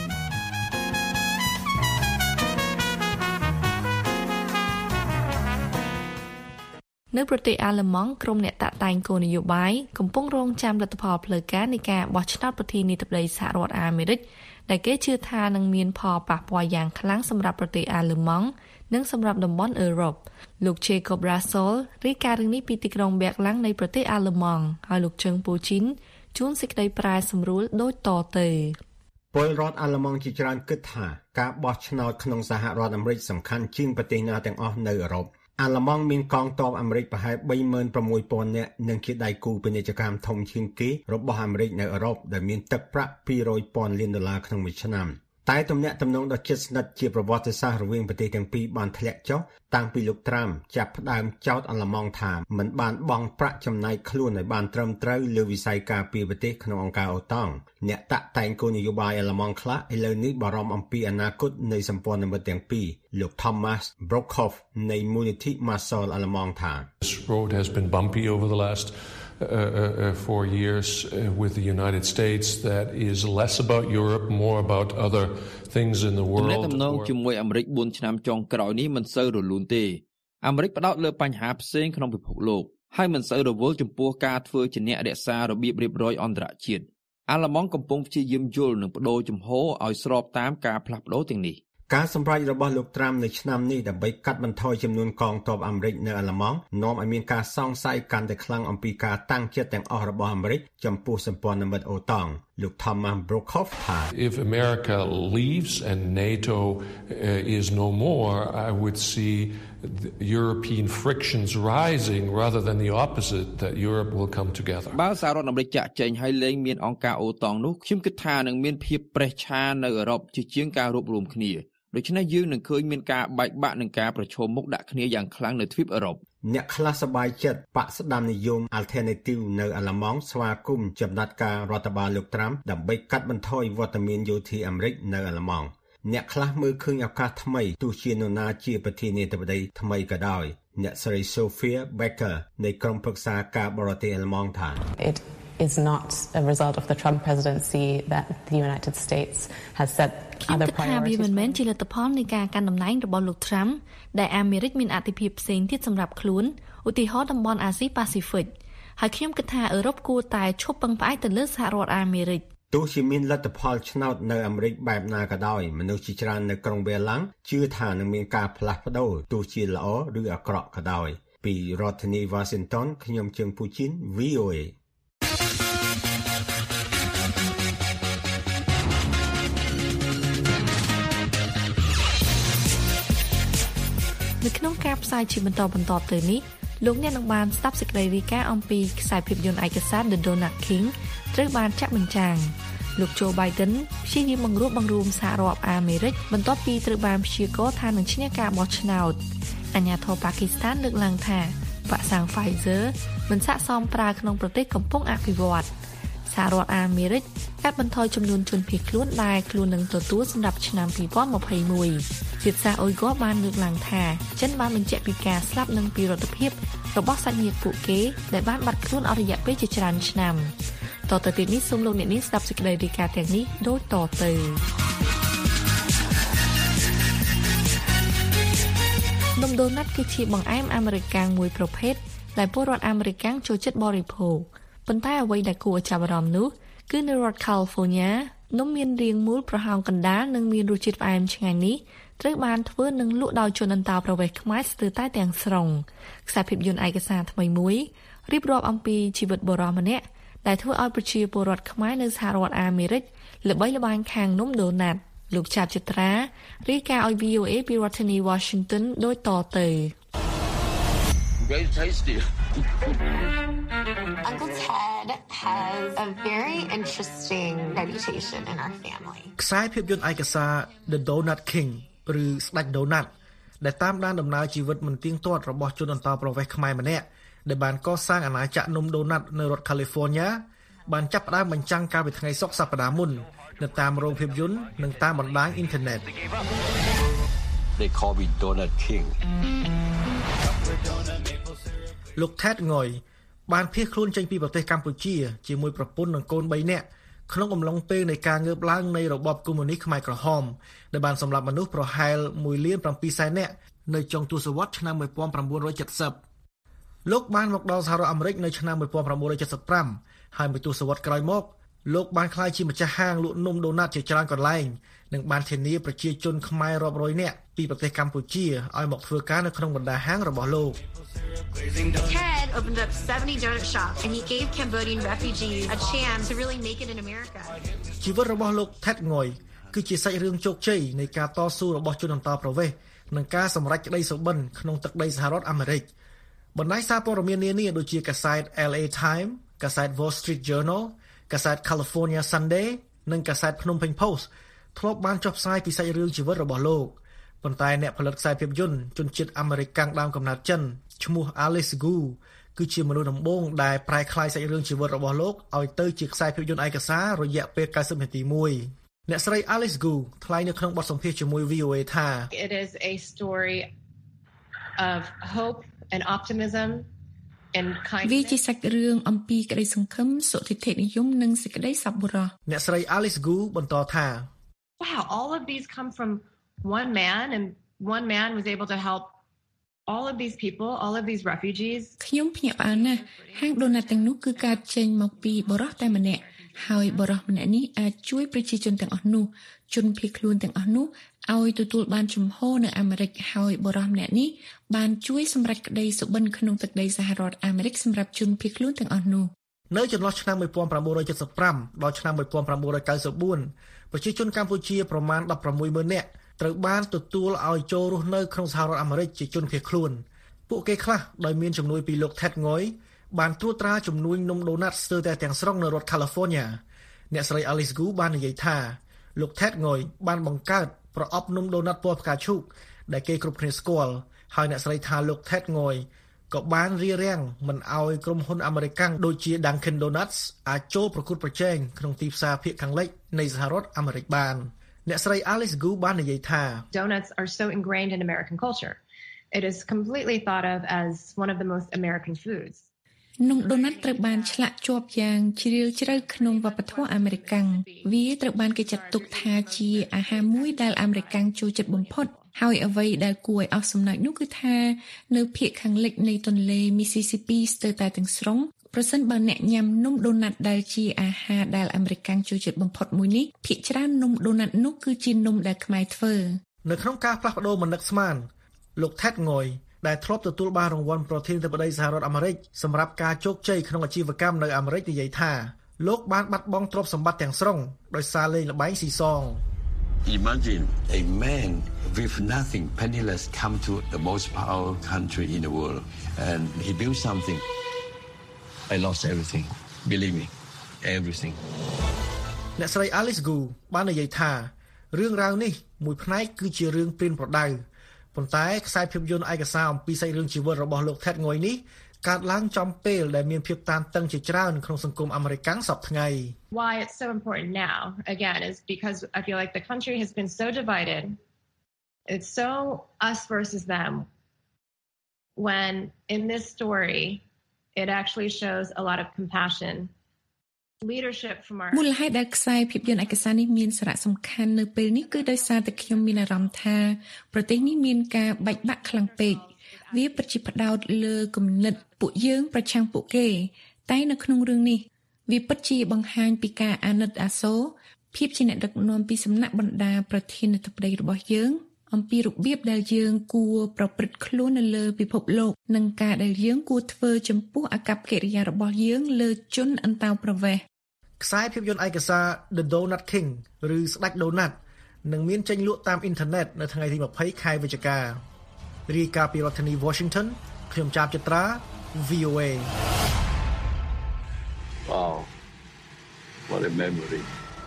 នៅប្រទេសអាល្លឺម៉ង់ក្រុមអ្នកតាក់តែងគោលនយោបាយកំពុងរងចាំលទ្ធផលផ្លូវការនៃការបោះឆ្នោតប្រធានាធិបតីសហរដ្ឋអាមេរិកដែលគេជឿថានឹងមានផលប៉ះពាល់យ៉ាងខ្លាំងសម្រាប់ប្រទេសអាល្លឺម៉ង់និងសម្រាប់តំបន់អឺរ៉ុបលោក Jacob Russell រាយការណ៍រឿងនេះពីទីក្រុងបែកឡាំងនៃប្រទេសអាល្លឺម៉ង់ហើយលោកជឹងពូជីនជួនសេចក្តីប្រែសម្រួលដូចតទៅពលរដ្ឋអាល្លឺម៉ង់ជាច្រើនគិតថាការបោះឆ្នោតក្នុងសហរដ្ឋអាមេរិកសំខាន់ជាងប្រទេសណាទាំងអស់នៅអឺរ៉ុបអាល្លឺម៉ង់មានកងទ័ពអាមេរិកប្រហែល បីម៉ឺនប្រាំមួយពាន់នាក់និងជាដៃគូពាណិជ្ជកម្មធំជាងគេរបស់អាមេរិកនៅអឺរ៉ុបដែលមានទឹកប្រាក់ពីររយពាន់លានដុល្លារក្នុងមួយឆ្នាំតែទំនាក់ទំនងដ៏ជិតស្និទ្ធជាប្រវត្តិសាស្ត្ររវាងប្រទេសទាំងពីរបានធ្លាក់ចុះតាំងពីលោកត្រាំចាប់ផ្ដើមចោទអាល្លឺម៉ង់ថាមិនបានបង់ប្រាក់ចំណាយខ្លួនឲ្យបានត្រឹមត្រូវលើវិស័យការពារប្រទេសក្នុងអង្គការអូតង់អ្នកតាក់តែងគោលនយោបាយអាល្លឺម៉ង់ខ្លះឥឡូវនេះបារម្ភអំពីអនាគតនៃសម្ព័ន្ធមិត្តទាំងពីរលោក Thomas Brockhoff នៃមូលនិធិ Masol អាល្លឺម៉ង់ថា This road has been bumpy over the last Uh, uh, uh, four years uh, with the United States that is less about Europe, more about other things in the world. ទំនាក់ទំនងជាមួយអាមេរិកបួនឆ្នាំចុងក្រោយនេះមិនសូវរលូនទេអាមេរិកផ្ដោតលើបញ្ហាផ្សេងក្នុងពិភពលោកហើយមិនសូវរវល់ចំពោះការធ្វើជាអ្នករក្សារបៀបរៀបរយអន្តរជាតិអាល្លឺម៉ង់កំពុងព្យាយាមយល់និងបដូរជំហរឲ្យស្របតាមការផ្លាស់ប្ដូរទាំងនេះការសម្រេចរបស់លោកត្រាំនៅឆ្នាំនេះដើម្បីកាត់បន្ថយចំនួនកងទ័ពអាមេរិកនៅអាល្លឺម៉ង់នាំឲ្យមានការសង្ស័យកាន់តែខ្លាំងអំពីការតាំងចិត្តទាំងអស់របស់អាមេរិកចំពោះសម្ព័ន្ធមិត្តអូតង់លោក Thomas Brockhoff ថា If America leaves and NATO uh, is no more, I would see the European frictions rising rather than the opposite, that Europe will come together. បើសហរដ្ឋអាមេរិកចាក់ចែងឲ្យលែងមានអង្គការអូតង់នោះខ្ញុំគិតថានឹងមានភាពប្រេះឆានៅអឺរ៉ុបជាជាងការរួបរวมគ្នាដូច្នេះយើងនឹងឃើញមានការបែកបាក់និងការប្រឈមមុខដាក់គ្នាយ៉ាងខ្លាំងនៅទ្វីបអឺរ៉ុបអ្នកខ្លះសប្បាយចិត្តបកស្ដាំនិយម Alternative នៅអាល្លឺម៉ង់ស្វាគមន៍ចំណាត់ការរដ្ឋបាលលោកត្រាំដើម្បីកាត់បន្ថយវត្តមានយោធាអាមេរិកនៅអាល្លឺម៉ង់អ្នកខ្លះមើលឃើញឱកាសថ្មីទោះជានរណាជាប្រធានាធិបតីថ្មីក៏ដោយអ្នកស្រី Sophia Becker នៃក្រុមប្រឹក្សាការបរទេសអាល្លឺម៉ង់ថា It is not a result of the Trump presidency that the United States has set other priorities វាមិនមែនជាលទ្ធផលនៃការកាន់តំណែងរបស់លោក Trump ដែលអាមេរិកមានអធិភាពផ្សេងទៀតសម្រាប់ខ្លួនឧទាហរណ៍តំបន់អាស៊ីប៉ាស៊ីហ្វិកហើយខ្ញុំគិតថាអឺរ៉ុបគួរតែឈប់ពឹងផ្អែកទៅលើសហរដ្ឋអាមេរិកទោះជាមានលទ្ធផលឆ្នោតនៅអាមេរិកបែបណាក៏ដោយមនុស្សជាច្រើននៅក្រុងវេឡាំងជឿថានឹងមានការផ្លាស់ប្ដូរទោះជាល្អឬអាក្រក់ក៏ដោយពីរដ្ឋធានី Washington ខ្ញុំជើងពូជីន វី អូ เอនៅក្នុងការផ្សាយជាបន្តបន្ទាប់ទៅនេះលោកអ្នកនឹងបានស្ដាប់សេចក្តីរាយការណ៍អំពីខ្សែភាពយន្តឯកសារ The Donut King ត្រូវបានចាក់បញ្ចាំងលោក Joe Biden ព្យាយាមបង្រួបបង្រួមសហរដ្ឋអាមេរិកបន្ទាប់ពីត្រូវបានព្យាករណ៍ថានឹងឈ្នះការបោះឆ្នោតអាជ្ញាធរប៉ាគីស្ថានលើកឡើងថាវ៉ាក់សាំង Pfizer មិនស័ក្តិសមប្រើក្នុងប្រទេសកំពុងអភិវឌ្ឍសហរដ្ឋអាមេរិកកាត់បន្ថយចំនួនជនភៀសខ្លួនដែលខ្លួននឹងទទួលសម្រាប់ឆ្នាំពីរពាន់ម្ភៃមួយជាតិសាសន៍អ៊ុយហ្គ័របានលើកឡើងថាចិនបានបញ្ជាក់ពីការស្លាប់និងពីរដ្ឋភាពរបស់សាច់ញាតិពួកគេដែលបានបាត់ខ្លួនអស់រយៈពេលជាច្រើនឆ្នាំតទៅទៀតនេះសូមលោកអ្នកនាងស្ដាប់សេចក្តីរាយការណ៍ទាំងនេះដូចតទៅនំដូណាត់គឺជាបង្អែមអាមេរិកាំងមួយប្រភេទដែលពលរដ្ឋអាមេរិកាំងចូលចិត្តបរិភោគប៉ុន្តែអ្វីដែលគួរឲ្យចាប់អារម្មណ៍នោះគឺនៅរដ្ឋ California នំមានរាងមូលប្រហោងកណ្ដាលនិងមានរសជាតិផ្អែមឆ្ងាញ់នេះត្រូវបានធ្វើនិងលក់ដោយជនអន្តោប្រវេសន៍ខ្មែរស្ទើរតែទាំងស្រុងខ្សែភាពយន្តឯកសារថ្មីមួយរៀបរាប់អំពីជីវិតបុរសម្នាក់ដែលធ្វើឲ្យប្រជាពលរដ្ឋខ្មែរនៅសហរដ្ឋអាមេរិកល្បីល្បាញខាងនំដូណាត់លោកចាត់ចិត្រារាយការណ៍ឲ្យ V O A ពីរដ្ឋធានី Washington ដូចតទៅ Very tasty. Uncle Ted has a very interesting reputation in our family. ខ្សែភាពយន្តឯកសារ The Donut King ឬស្ដេចដូណាត់ដែលតាមដានដំណើរជីវិតមិនទៀងទាត់របស់ជនអន្តោប្រវេសន៍ខ្មែរម្នាក់ដែលបានកសាងអាណាចក្រនំដូណាត់នៅរដ្ឋ California បានចាប់ផ្ដើមបញ្ចាំងកាលពីថ្ងៃសុក្រសប្តាហ៍មុននៅតាមរោងភាពយន្តនិងតាមបណ្ដាញអ៊ីនធឺណិត They call me Donut King. លោក Ted Ngoy បានភៀសខ្លួនចេញពីប្រទេសកម្ពុជាជាមួយប្រពន្ធនិងកូនបីនាក់ក្នុងអំឡុងពេលនៃការងើបឡើងនៃរបបកុម្មុយនីសខ្មែរក្រហមដែលបានសម្លាប់មនុស្សប្រហែលមួយលានប្រាំពីរសែននាក់នៅចុងទសវត្សរ៍ឆ្នាំmột nghìn chín trăm七mươiលោកបានមកដល់សហរដ្ឋអាមេរិកនៅឆ្នាំmột nghìn chín trăm七mươi lămហើយមួយទសវត្សរ៍ក្រោយមកលោកបានក្លាយជាម្ចាស់ហាងលក់នំដូណាត់ជាច្រើនកន្លែងនិងបានធានាប្រជាជនខ្មែររាប់រយនាក់ពីប្រទេសកម្ពុជាឲ្យមកធ្វើការនៅក្នុងបណ្ដាហាងរបស់លោក Ted opened up seventy donut shops and he gave Cambodian refugees a chance to really make it in America. ជីវិតរបស់លោក Ted Ngoy គឺជាសាច់រឿងជោគជ័យនៃការតស៊ូរបស់ជនអន្តោប្រវេសន៍និងការសម្រេចក្តីសុបិនក្នុងទឹកដីសហរដ្ឋអាមេរិកបណ្ដាញសារព័ត៌មាននានាដូចជាកាសែត L A Times កាសែត Wall Street Journal កាសែត California Sunday និងកាសែត Phnom Penh Post ធ្លាប់បានចុះផ្សាយពីសាច់រឿងជីវិតរបស់លោកប៉ុន្តែអ្នកផលិតខ្សែភាពយន្តជនជាតិអាមេរិកកាំងដើមកំណើតចិនឈ្មោះ Alice Gu គឺជាមនុស្សដំបូងដែលប្រែក្លាយសាច់រឿងជីវិតរបស់លោកឲ្យទៅជាខ្សែភាពយន្តឯកសាររយៈពេលninetyនាទីមួយអ្នកស្រី Alice Gu ថ្លែងនៅក្នុងបទសម្ភាសន៍ជាមួយ V O A ថា It is a story of hope and optimism and kindness វាជាសាច់រឿងអំពីក្តីសង្ឃឹមសុទិដ្ឋិនិយមនិងសេចក្តីសប្បុរសអ្នកស្រី Alice Gu បន្តថា Wow, all of these come from one man and one man was able to help all of these people, all of these refugees. ខ្ញុំភ្ញាក់ផ្អើលណាស់ហាងដូណាត់ទាំងនោះគឺកើតចេញមកពីបុរសតែម្នាក់ហើយបុរសម្នាក់នេះអាចជួយប្រជាជនទាំងអស់នោះជនភៀសខ្លួនទាំងអស់នោះឲ្យទទួលបានជំហរនៅអាមេរិកហើយបុរសម្នាក់នេះបានជួយសម្រេចក្តីសុបិនក្នុងទឹកដីសហរដ្ឋអាមេរិកសម្រាប់ជនភៀសខ្លួនទាំងអស់នោះនៅចន្លោះឆ្នាំmột nghìn chín trăm bảy mươi lămដល់ឆ្នាំmột nghìn chín trăm chín mươi tưប្រជាជនកម្ពុជាប្រមាណ십៦ម៉ឺននាក់ត្រូវបានទទួលឲ្យចូលរស់នៅក្នុងសហរដ្ឋអាមេរិកជាជនភៀសខ្លួនពួកគេខ្លះដោយមានជំនួយពីលោក Ted Ngoy បានត្រួតត្រាជំនួយនំដូណាត់ស្ទើរតែទាំងស្រុងនៅរដ្ឋ California អ្នកស្រី Alice Gu បាននិយាយថាលោក Ted Ngoy បានបង្កើតប្រអប់នំដូណាត់ពណ៌ផ្កាឈូកដែលគេគ្រប់គ្នាស្គាល់ហើយអ្នកស្រីថាលោក Ted Ngoy ក៏បានរៀបរៀងមិនឲ្យក្រុមហ៊ុនអាមេរិកដូចជា Dunkin Donuts អាចចូលប្រកួតប្រជែងក្នុងទីផ្សារភាគខាងលិចនៃសហរដ្ឋអាមេរិកបានអ្នកស្រី Alice Gu បាននិយាយថា Donuts are so ingrained in American culture. It is completely thought of as one of the most American foods. នំដូណាត់ត្រូវបានឆ្លាក់ជាប់យ៉ាងជ្រាលជ្រៅក្នុងវប្បធម៌អាមេរិកាំងវាត្រូវបានគេចាត់ទុកថាជាអាហារមួយដែលអាមេរិកាំងចូលចិត្តបំផុតហើយអ្វីដែលគួរឲ្យអស់សំណើចនោះគឺថានៅភាគខាងលិចនៃទន្លេ Mississippi ស្ទើរតែទាំងស្រុងប្រសិនបើអ្នកញ៉ាំនំដូណាត់ដែលជាអាហារដែលអាមេរិកាំងចូលចិត្តបំផុតមួយនេះភាគច្រើននំដូណាត់នោះគឺជានំដែលខ្មែរធ្វើនៅក្នុងការផ្លាស់ប្ដូរមនឹកស្មានលោក Ted Ngoy ដែលធ្លាប់ទទួលបានរង្វាន់ប្រធានាធិបតីសហរដ្ឋអាមេរិកសម្រាប់ការជោគជ័យក្នុងអាជីវកម្មនៅអាមេរិកនិយាយថាលោកបានបាត់បង់ទ្រព្យសម្បត្តិទាំងស្រុងដោយសារលេងល្បែងស៊ីសង Imagine a man with nothing, penniless, come to the most powerful country in the world, and he built something. I lost everything. Believe me, everything. អ្នកស្រី Alice Gu បាននិយាយថារឿងរ៉ាវនេះមួយផ្នែកគឺជារឿងព្រានប្រដៅប៉ុន្តែខ្សែភាពយន្តឯកសារអំពីសាច់រឿងជីវិតរបស់លោក Ted Ngoy នេះកើតឡើងចំពេលដែលមានភាពតានតឹងជាច្រើនក្នុងសង្គមអាមេរិកសប្តាហ៍ថ្ងៃ Why it's so important now again is because I feel like the country has been so divided. It's so us versus them. When in this story it actually shows a lot of compassion. Leadership from our មូលហេតុដែលខ្សែភាពយន្តឯកសារនេះមានសារៈសំខាន់នៅពេលនេះគឺដោយសារតែខ្ញុំមានអារម្មណ៍ថាប្រទេសនេះមានការបែកបាក់ខ្លាំងពេកវាពិតជាផ្ដោតលើគំនិតពួកយើងប្រឆាំងពួកគេតែនៅក្នុងរឿងនេះវាពិតជាបង្ហាញពីការអាណិតអាសូរភាពជាអ្នកដឹកនាំពីសំណាក់បណ្ដាប្រធានាធិបតីរបស់យើងអំពីរបៀបដែលយើងគួរប្រព្រឹត្តខ្លួននៅលើពិភពលោកនិងការដែលយើងគួរធ្វើចំពោះអាកប្បកិរិយារបស់យើងលើជនអន្តោប្រវេសន៍ខ្សែភាពយន្តឯកសារ The Donut King ឬស្ដេចដូណាត់នឹងមានចេញលក់តាមអ៊ីនធឺណិតនៅថ្ងៃទីยี่สิบខែវិច្ឆិការាយការណ៍ពីរដ្ឋធានី Washington ខ្ញុំចាបចត្រា V O A Wow what a memory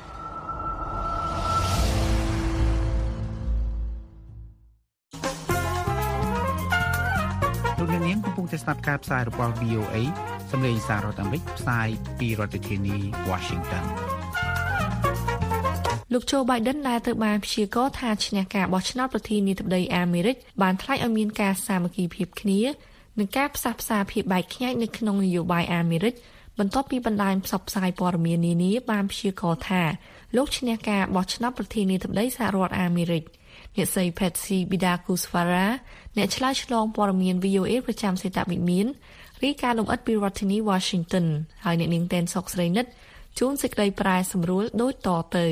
លោកអ្នកនាងកំពុងតែស្ដាប់ការផ្សាយរបស់ V O A សម្លេងសាររដ្ឋអាមេរិកផ្សាយពីរដ្ឋធានី Washington លោក Joe Biden ដែលត្រូវបានព្យាករណ៍ថាឈ្នះការបោះឆ្នោតប្រធានាធិបតីអាមេរិកបានថ្លែងឲ្យមានការសាមគ្គីភាពគ្នានិងការផ្សះផ្សាភាពបែកខ្ញែកនៅក្នុងនយោបាយអាមេរិកបន្ទាប់ពីបណ្ដាញផ្សព្វផ្សាយព័ត៌មាននានាបានព្យាករណ៍ថាលោកឈ្នះការបោះឆ្នោតប្រធានាធិបតីសហរដ្ឋអាមេរិកអ្នកស្រី Patsy Widakuswara អ្នកឆ្លើយឆ្លងព័ត៌មាន V O A ប្រចាំសេតវិមានរាយការណ៍លម្អិតពីរដ្ឋធានី Washington ហើយអ្នកនាងតែនសុកស្រីនិតជួនសេចក្តីប្រែសម្រួលដូចតទៅ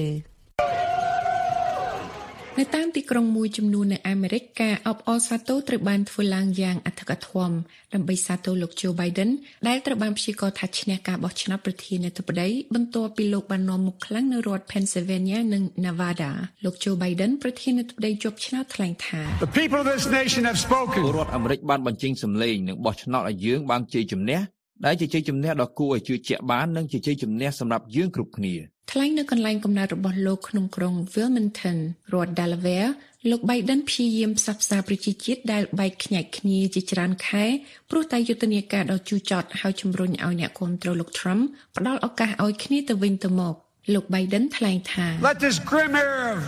នៅតាមទីក្រុងមួយចំនួននៅអាមេរិកការអបអរសាទរត្រូវបានធ្វើឡើងយ៉ាងអធិកអធមដើម្បីសាទរលោក Joe Biden ដែលត្រូវបានព្យាករណ៍ថាឈ្នះការបោះឆ្នោតប្រធានាធិបតីបន្ទាប់ពីលោកបាននាំមុខខ្លាំងនៅរដ្ឋ Pennsylvania និង Nevada លោក Joe Biden ប្រធានាធិបតីជាប់ឆ្នោតថ្លែងថា The people of this nation have spoken រដ្ឋអាមេរិកបានបញ្ចេញសម្លេងនិងបោះឆ្នោតឲ្យយើងបានជ័យជំនះដែលជាជ័យជំនះដ៏គួរឲ្យជឿជាក់បាននិងជាជ័យជំនះសម្រាប់យើងគ្រប់គ្នាថ្លែងនៅកន្លែងកំណើតរបស់លោកក្នុងក្រុង Wilmington រដ្ឋ Delaware លោក Biden ព្យាយាមផ្សះផ្សាប្រជាជាតិដែលបែកខ្ញែកគ្នាជាច្រើនខែព្រោះតែយុទ្ធនាការដ៏ជូរចត់ហើយជំរុញឲ្យអ្នកគាំទ្រលោក Trump ផ្ដល់ឱកាសឲ្យគ្នាទៅវិញទៅមកលោក Biden ថ្លែងថា Let this grim era of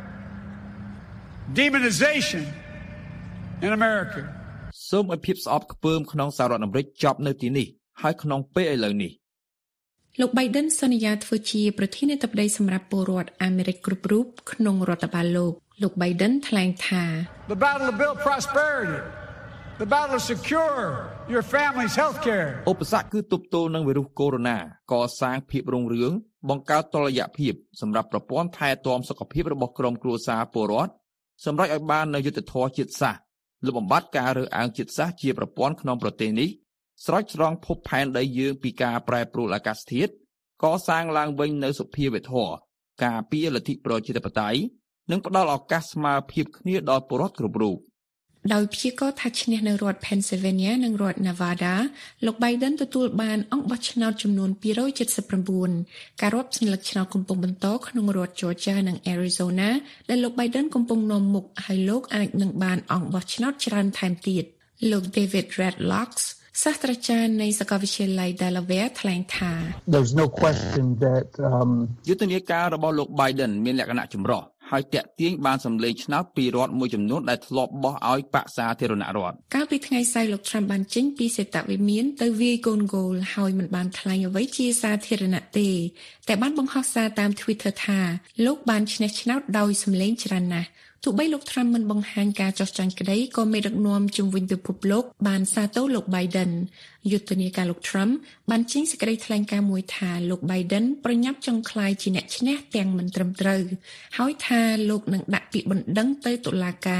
demonization in America សូមឲ្យភាពស្អប់ខ្ពើមក្នុងសហរដ្ឋអាមេរិកចប់នៅទីនេះហើយក្នុងពេលឥឡូវនេះលោក Biden សន្យាធ្វើជាប្រធានាធិបតីសម្រាប់ពលរដ្ឋអាមេរិកគ្រប់រូបក្នុងរដ្ឋបាលលោកលោក Biden ថ្លែងថា The battle to build prosperity the battle to secure your family's health care ឧបសគ្គគឺទប់ទល់នឹងវីរុសកូវីដ -កសាងភាពរុងរឿងបង្កើតតុល្យភាពសម្រាប់ប្រព័ន្ធថែទាំសុខភាពរបស់ក្រុមគ្រួសារពលរដ្ឋសម្រាប់ឲ្យបាននូវយុទ្ធធម៌ជាតិសាសន៍លុបបំបាត់ការរើសអើងជាតិសាសន៍ជាប្រព័ន្ធក្នុងប្រទេសនេះស្រោចស្រង់ភពផែនដីយើងពីការប្រែប្រួលអាកាសធាតុកសាងឡើងវិញនូវសុភាវធម៌ការពារលទ្ធិប្រជាធិបតេយ្យនិងផ្ដល់ឱកាសស្មើភាពគ្នាដល់ពលរដ្ឋគ្រប់រូបដោយព្យាករណ៍ថាឈ្នះនៅរដ្ឋ Pennsylvania និងរដ្ឋ Nevada លោក Biden ទទួលបានអង្គបោះឆ្នោតចំនួនtwo hundred seventy-nineការរាប់សញ្ញាឆ្នោតកំពុងបន្តក្នុងរដ្ឋ Georgia និង Arizona ដែលលោក Biden កំពុងនាំមុខហើយលោកអាចនឹងបានអង្គបោះឆ្នោតច្រើនថែមទៀតលោក David Redlocksសាស្ត្រាចារ្យនៃសាកលវិទ្យាល័យ Delaware ថ្លែងថា There's no question that um យុទ្ធនាការរបស់លោក Biden មានលក្ខណៈចម្រុះហើយតាក់ទាញបានសម្លេងឆ្នោតពីរដ្ឋមួយចំនួនដែលធ្លាប់បោះឲ្យបក្សសាធារណរដ្ឋកាលពីថ្ងៃសៅរ៍លោក Trump បានចេញពីសេតវិមានទៅវាយកូនហ្គោលហើយមិនបានថ្លែងអ្វីជាសាធារណៈទេតែបានបង្ហោះសារតាម Twitter ថាលោកបានឈ្នះឆ្នោតដោយសម្លេងច្រើនណាស់ទោះបីលោក Trump មិនបង្ហាញការចោះចាញ់ក្តីក៏មេដឹកនាំជុំវិញពិភពលោកបានសាទរលោក Biden យុទ្ធនាការលោក Trump បានចេញសេចក្តីថ្លែងការណ៍មួយថាលោក Biden ប្រញាប់ចង់ក្លាយជាអ្នកឈ្នះទាំងមិនត្រឹមត្រូវហើយថាលោកនឹងដាក់ពាក្យបណ្ដឹងទៅតុលាការ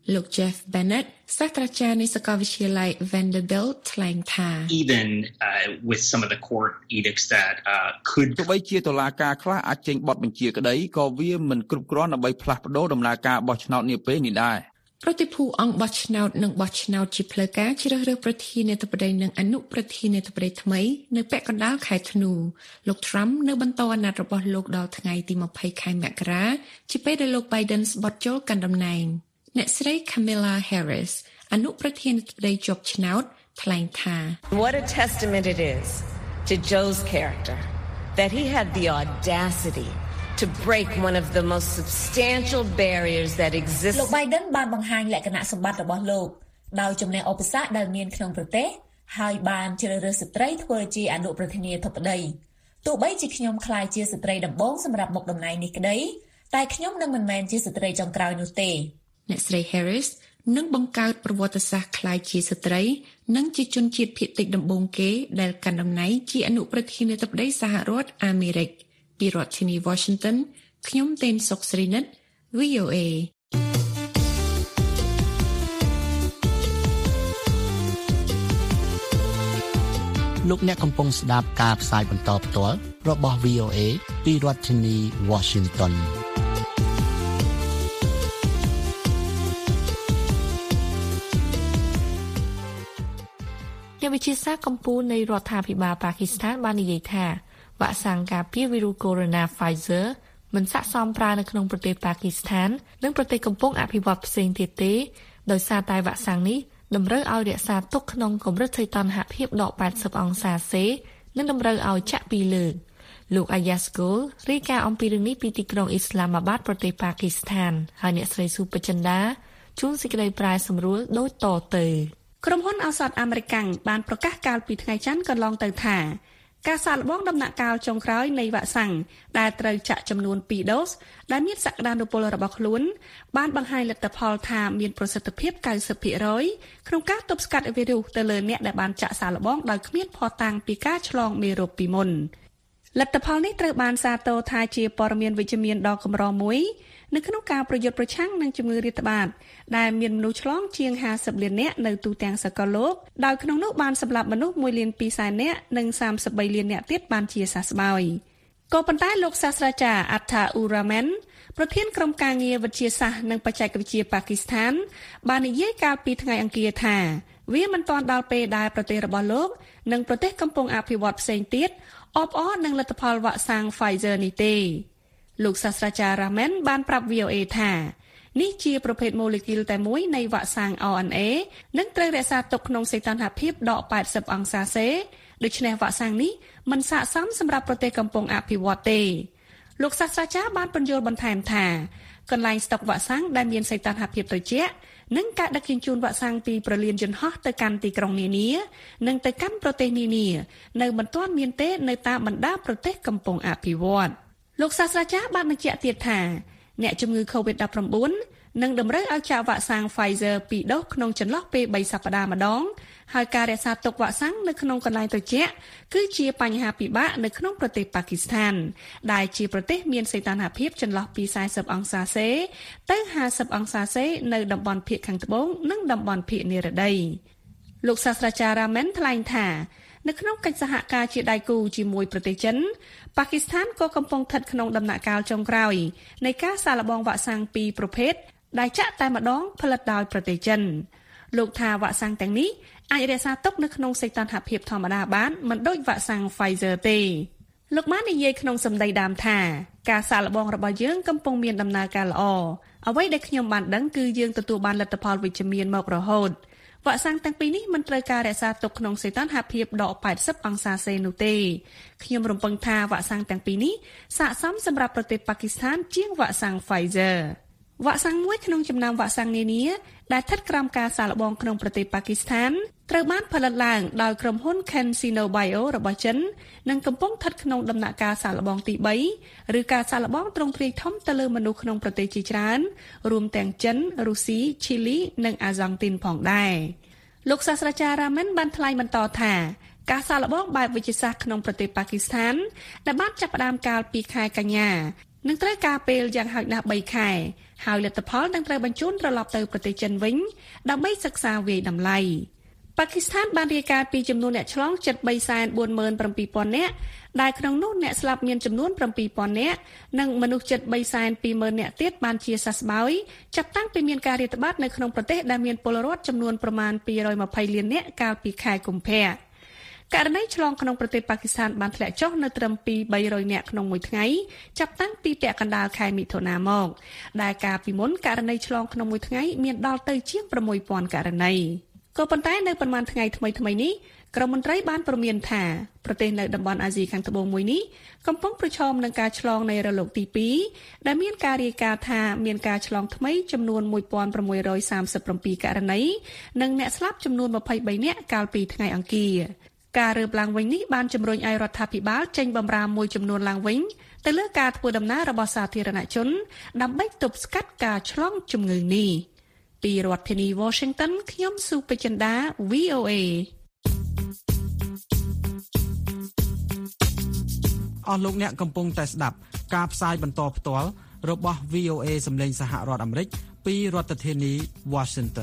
លោក Jeff Bennett សាស្ត្រាចារ្យនៃសាកលវិទ្យាល័យ Vanderbilt ថ្លែងថា Even uh, with some of the court edicts that uh, could ទោះបីជាតុលាការខ្លះអាចចេញបទបញ្ជាក្តីក៏វាមិនគ្រប់គ្រាន់ដើម្បីផ្លាស់ប្តូរដំណើរការបោះឆ្នោតនាពេលនេះដែរប្រតិភូអង្គបោះឆ្នោតនិងបោះឆ្នោតជាផ្លូវការជ្រើសរើសប្រធានាធិបតីនិងអនុប្រធានាធិបតីថ្មីនៅពាក់កណ្ដាលខែធ្នូលោក Trump នៅបន្តអាណត្តិរបស់លោកដល់ថ្ងៃទីยี่สิบខែមករាជាពេលដែលលោក Biden ស្បត់ចូលកាន់តំណែងអ្នកស្រី Kamala Harris អនុប្រធានាធិបតីជាប់ឆ្នោតថ្លែងថា What a testament it is to Joe's character that he had the audacity to break one of the most substantial barriers that exist លោក Biden បានបង្ហាញលក្ខណៈសម្បត្តិរបស់លោកដោយជំនះឧបសគ្គដែលមានក្នុងប្រទេសហើយបានជ្រើសរើសស្ត្រីធ្វើជាអនុប្រធានាធិបតីទោះបីជាខ្ញុំក្លាយជាស្ត្រីដំបូងសម្រាប់មុខតំណែងនេះក្តីតែខ្ញុំនឹងមិនមែនជាស្ត្រីចុងក្រោយនោះទេអ្នកស្រី Harris នឹងបង្កើតប្រវត្តិសាស្ត្រក្លាយជាស្ត្រីនិងជាជនជាតិភាគតិចដំបូងគេដែលកាន់តំណែងជាអនុប្រធានាធិបតីសហរដ្ឋអាមេរិកពីរដ្ឋធានី Washington ខ្ញុំតេនសុកស្រីនិត វី អូ เอលោកអ្នកកំពុងស្ដាប់ការផ្សាយបន្តផ្ទាល់របស់ វី អូ เอ ពីរដ្ឋធានី Washington អ្នកវិទ្យាសាស្ត្រកម្ពុជានៃរដ្ឋាភិបាលប៉ាគីស្ថានបាននិយាយថាវ៉ាក់សាំងការពារវីរុសកូវីដ Pfizer មិនស័ក្តិសមប្រើនៅក្នុងប្រទេសប៉ាគីស្ថាននិងប្រទេសកំពុងអភិវឌ្ឍផ្សេងទៀតទេដោយសារតែវ៉ាក់សាំងនេះតម្រូវឲ្យរក្សាទុកក្នុងកម្រិតសីតុណ្ហភាពដកeightyអង្សាសេនិងតម្រូវឲ្យចាក់ពីរលើកលោក Ayaskul រាយការណ៍អំពីរឿងនេះពីទីក្រុងអ៊ីស្លាមាបាតប្រទេសប៉ាគីស្ថានហើយអ្នកស្រីស៊ូបចិន្តាជួនសេចក្តីប្រែសម្រួលដូចតទៅក្រុមហ៊ុនឱសថអាមេរិកបានប្រកាសកាលពីថ្ងៃច័ន្ទកន្លងទៅថាការសាកល្បងដំណាក់កាលចុងក្រោយនៃវ៉ាក់សាំងដែលត្រូវចាក់ចំនួនtwoដូសដែលមានសក្តានុពលរបស់ខ្លួនបានបង្ហាញលទ្ធផលថាមានប្រសិទ្ធភាពninety percentក្នុងការទប់ស្កាត់វីរុសទៅលើអ្នកដែលបានចាក់សាកល្បងដោយគ្មានភស្តុតាងពីការឆ្លងមេរោគពីមុនលទ្ធផលនេះត្រូវបានសាទរថាជាព័ត៌មានវិជ្ជមានដ៏កម្រមួយនៅក្នុងការប្រយុទ្ធប្រឆាំងនឹងជំងឺរាតត្បាតដែលមានមនុស្សឆ្លងជាងfiftyលាននាក់នៅទូទាំងសកលលោកដោយក្នុងនោះបានសម្លាប់មនុស្សoneលានtwoសែននាក់និងthirty-threeលាននាក់ទៀតបានជាសះស្បើយក៏ប៉ុន្តែលោកសាស្ត្រាចារ្យ Atta Uraman ប្រធានក្រុមការងារវិទ្យាសាស្ត្រនិងបច្ចេកវិទ្យាប៉ាគីស្ថានបាននិយាយកាលពីថ្ងៃអង្គារថាវាមិនទាន់ដល់ពេលដែលប្រទេសរបស់លោកនិងប្រទេសកំពុងអភិវឌ្ឍផ្សេងទៀតអបអរនឹងលទ្ធផលវ៉ាក់សាំង Pfizer នេះទេលោកសាស្ត្រាចារ្យ Raman បានប្រាប់ វី អូ เอ ថានេះជាប្រភេទម៉ូលេគុលតែមួយនៃវ៉ាក់សាំង អារ អិន เอ និងត្រូវរក្សាទុកក្នុងសីតុណ្ហភាពដកeightyអង្សាសេដូច្នេះវ៉ាក់សាំងនេះមិនស័ក្តិសមសម្រាប់ប្រទេសកំពុងអភិវឌ្ឍទេលោកសាស្ត្រាចារ្យបានបញ្យល់បន្ថែមថាកន្លែងស្តុកវ៉ាក់សាំងដែលមានសីតុណ្ហភាពត្រជាក់និងការដឹកជញ្ជូនវ៉ាក់សាំងពីប្រលានយន្តហោះទៅកាន់ទីក្រុងនានានិងទៅកាន់ប្រទេសនានានៅមិនទាន់មានទេនៅតាមបណ្ដាប្រទេសកំពុងអភិវឌ្ឍលោកសាស្ត្រាចារ្យបានបញ្ជាក់ទៀតថាអ្នកជំងឺ COVID nineteen នឹងតម្រូវឲ្យចាក់វ៉ាក់សាំង Pfizer twoដូសក្នុងចន្លោះពេលthreeសប្តាហ៍ម្ដងហើយការរក្សាទុកវ៉ាក់សាំងនៅក្នុងកន្លែងត្រជាក់គឺជាបញ្ហាពិបាកនៅក្នុងប្រទេសប៉ាគីស្ថានដែលជាប្រទេសមានសីតុណ្ហភាពចន្លោះពីfortyអង្សាសេទៅfiftyអង្សាសេនៅតំបន់ភាគខាងត្បូងនិងតំបន់ភាគនិរតីលោកសាស្ត្រាចារ្យ Raman ថ្លែងថានៅក្នុងកិច្ចសហការជាដៃគូជាមួយប្រទេសចិនប៉ាគីស្ថានក៏កំពុងស្ថិតក្នុងដំណាក់កាលចុងក្រោយនៃការសាកល្បងវ៉ាក់សាំងពីរប្រភេទដែលចាក់តែម្ដងផលិតដោយប្រទេសចិនលោកថាវ៉ាក់សាំងទាំងនេះអាចរក្សាទុកនៅក្នុងសីតុណ្ហភាពធម្មតាបានមិនដូចវ៉ាក់សាំង Pfizer ទេលោកបាននិយាយក្នុងសម្ដីដើមថាការសាកល្បងរបស់យើងកំពុងមានដំណើរការល្អអ្វីដែលខ្ញុំបានដឹងគឺយើងទទួលបានលទ្ធផលវិជ្ជមានមករហូតវ៉ាក់សាំងទាំងពីរនេះមិនត្រូវការរក្សាទុកក្នុងសីតុណ្ហភាពដកeightyអង្សាសេនោះទេខ្ញុំរំពឹងថាវ៉ាក់សាំងទាំងពីរនេះស័ក្តិសមសម្រាប់ប្រទេសប៉ាគីស្ថានជាងវ៉ាក់សាំង Pfizer វ៉ាក់សាំងមួយក្នុងចំណោមវ៉ាក់សាំងនានាដែលស្ថិតក្រោមការសាកល្បងក្នុងប្រទេសប៉ាគីស្ថានត្រូវបានផលិតឡើងដោយក្រុមហ៊ុន CanSino Bio របស់ចិននិងកំពុងស្ថិតក្នុងដំណាក់កាលសាកល្បងទីthreeឬការសាកល្បងទ្រង់ទ្រាយធំទៅលើមនុស្សក្នុងប្រទេសជាច្រើនរួមទាំងចិនរុស្ស៊ីឈីលីនិងអាហ្សង់ទីនផងដែរលោកសាស្ត្រាចារ្យ Raman បានថ្លែងបន្តថាការសាកល្បងបែបវិទ្យាសាស្ត្រក្នុងប្រទេសប៉ាគីស្ថានដែលបានចាប់ផ្ដើមកាលពីខែកញ្ញានឹងត្រូវការពេលយ៉ាងហោចណាស់បីខែហើយលទ្ធផលនឹងត្រូវបញ្ជូនត្រឡប់ទៅប្រទេសចិនវិញដើម្បីសិក្សាវាយតម្លៃប៉ាគីស្ថានបានរាយការណ៍ពីចំនួនអ្នកឆ្លងជិត បីសែនបួនម៉ឺនប្រាំពីរពាន់ នាក់ដែលក្នុងនោះអ្នកស្លាប់មានចំនួន ប្រាំពីរពាន់ នាក់និងមនុស្សជិត បីសែនពីរម៉ឺន នាក់ទៀតបានជាសះស្បើយចាប់តាំងពីមានការរាតត្បាតនៅក្នុងប្រទេសដែលមានពលរដ្ឋចំនួនប្រមាណពីររយម្ភៃលាននាក់កាលពីខែកុម្ភៈករណីឆ្លងក្នុងប្រទេសប៉ាគីស្ថានបានធ្លាក់ចុះនៅត្រឹមពីបីរយនាក់ក្នុងមួយថ្ងៃចាប់តាំងពីពាក់កណ្ដាលខែមិថុនាមកដែលកាលពីមុនករណីឆ្លងក្នុងមួយថ្ងៃមានដល់ទៅជាង ប្រាំមួយពាន់ ករណីក៏ប៉ុន្តែនៅប្រមាណថ្ងៃថ្មីៗនេះក្រមមន្ត្រីបានព្រមានថាប្រទេសនៅតំបន់អាស៊ីខាងត្បូងមួយនេះកំពុងប្រឈមនឹងការឆ្លងនៃរលកទីពីរដែលមានការរាយការណ៍ថាមានការឆ្លងថ្មីចំនួន មួយពាន់ប្រាំមួយរយសាមសិបប្រាំពីរ ករណីនិងអ្នកស្លាប់ចំនួន ម្ភៃបី នាក់កាលពីថ្ងៃអង្គារការរើបឡើងវិញនេះបានជំរុញឲ្យរដ្ឋាភិបាលចេញបម្រាមមួយចំនួនឡើងវិញទៅលើការធ្វើដំណើររបស់សាធារណជនដើម្បីទប់ស្កាត់ការឆ្លងជំងឺនេះពីរដ្ឋធានី Washington ខ្ញុំសុបចិន្តា វី អូ เอអស់លោកអ្នកកំពុងតែស្ដាប់ការផ្សាយបន្តផ្ទាល់របស់ វី អូ เอ សម្លេងសហរដ្ឋអាមេរិកពីរដ្ឋធានី Washington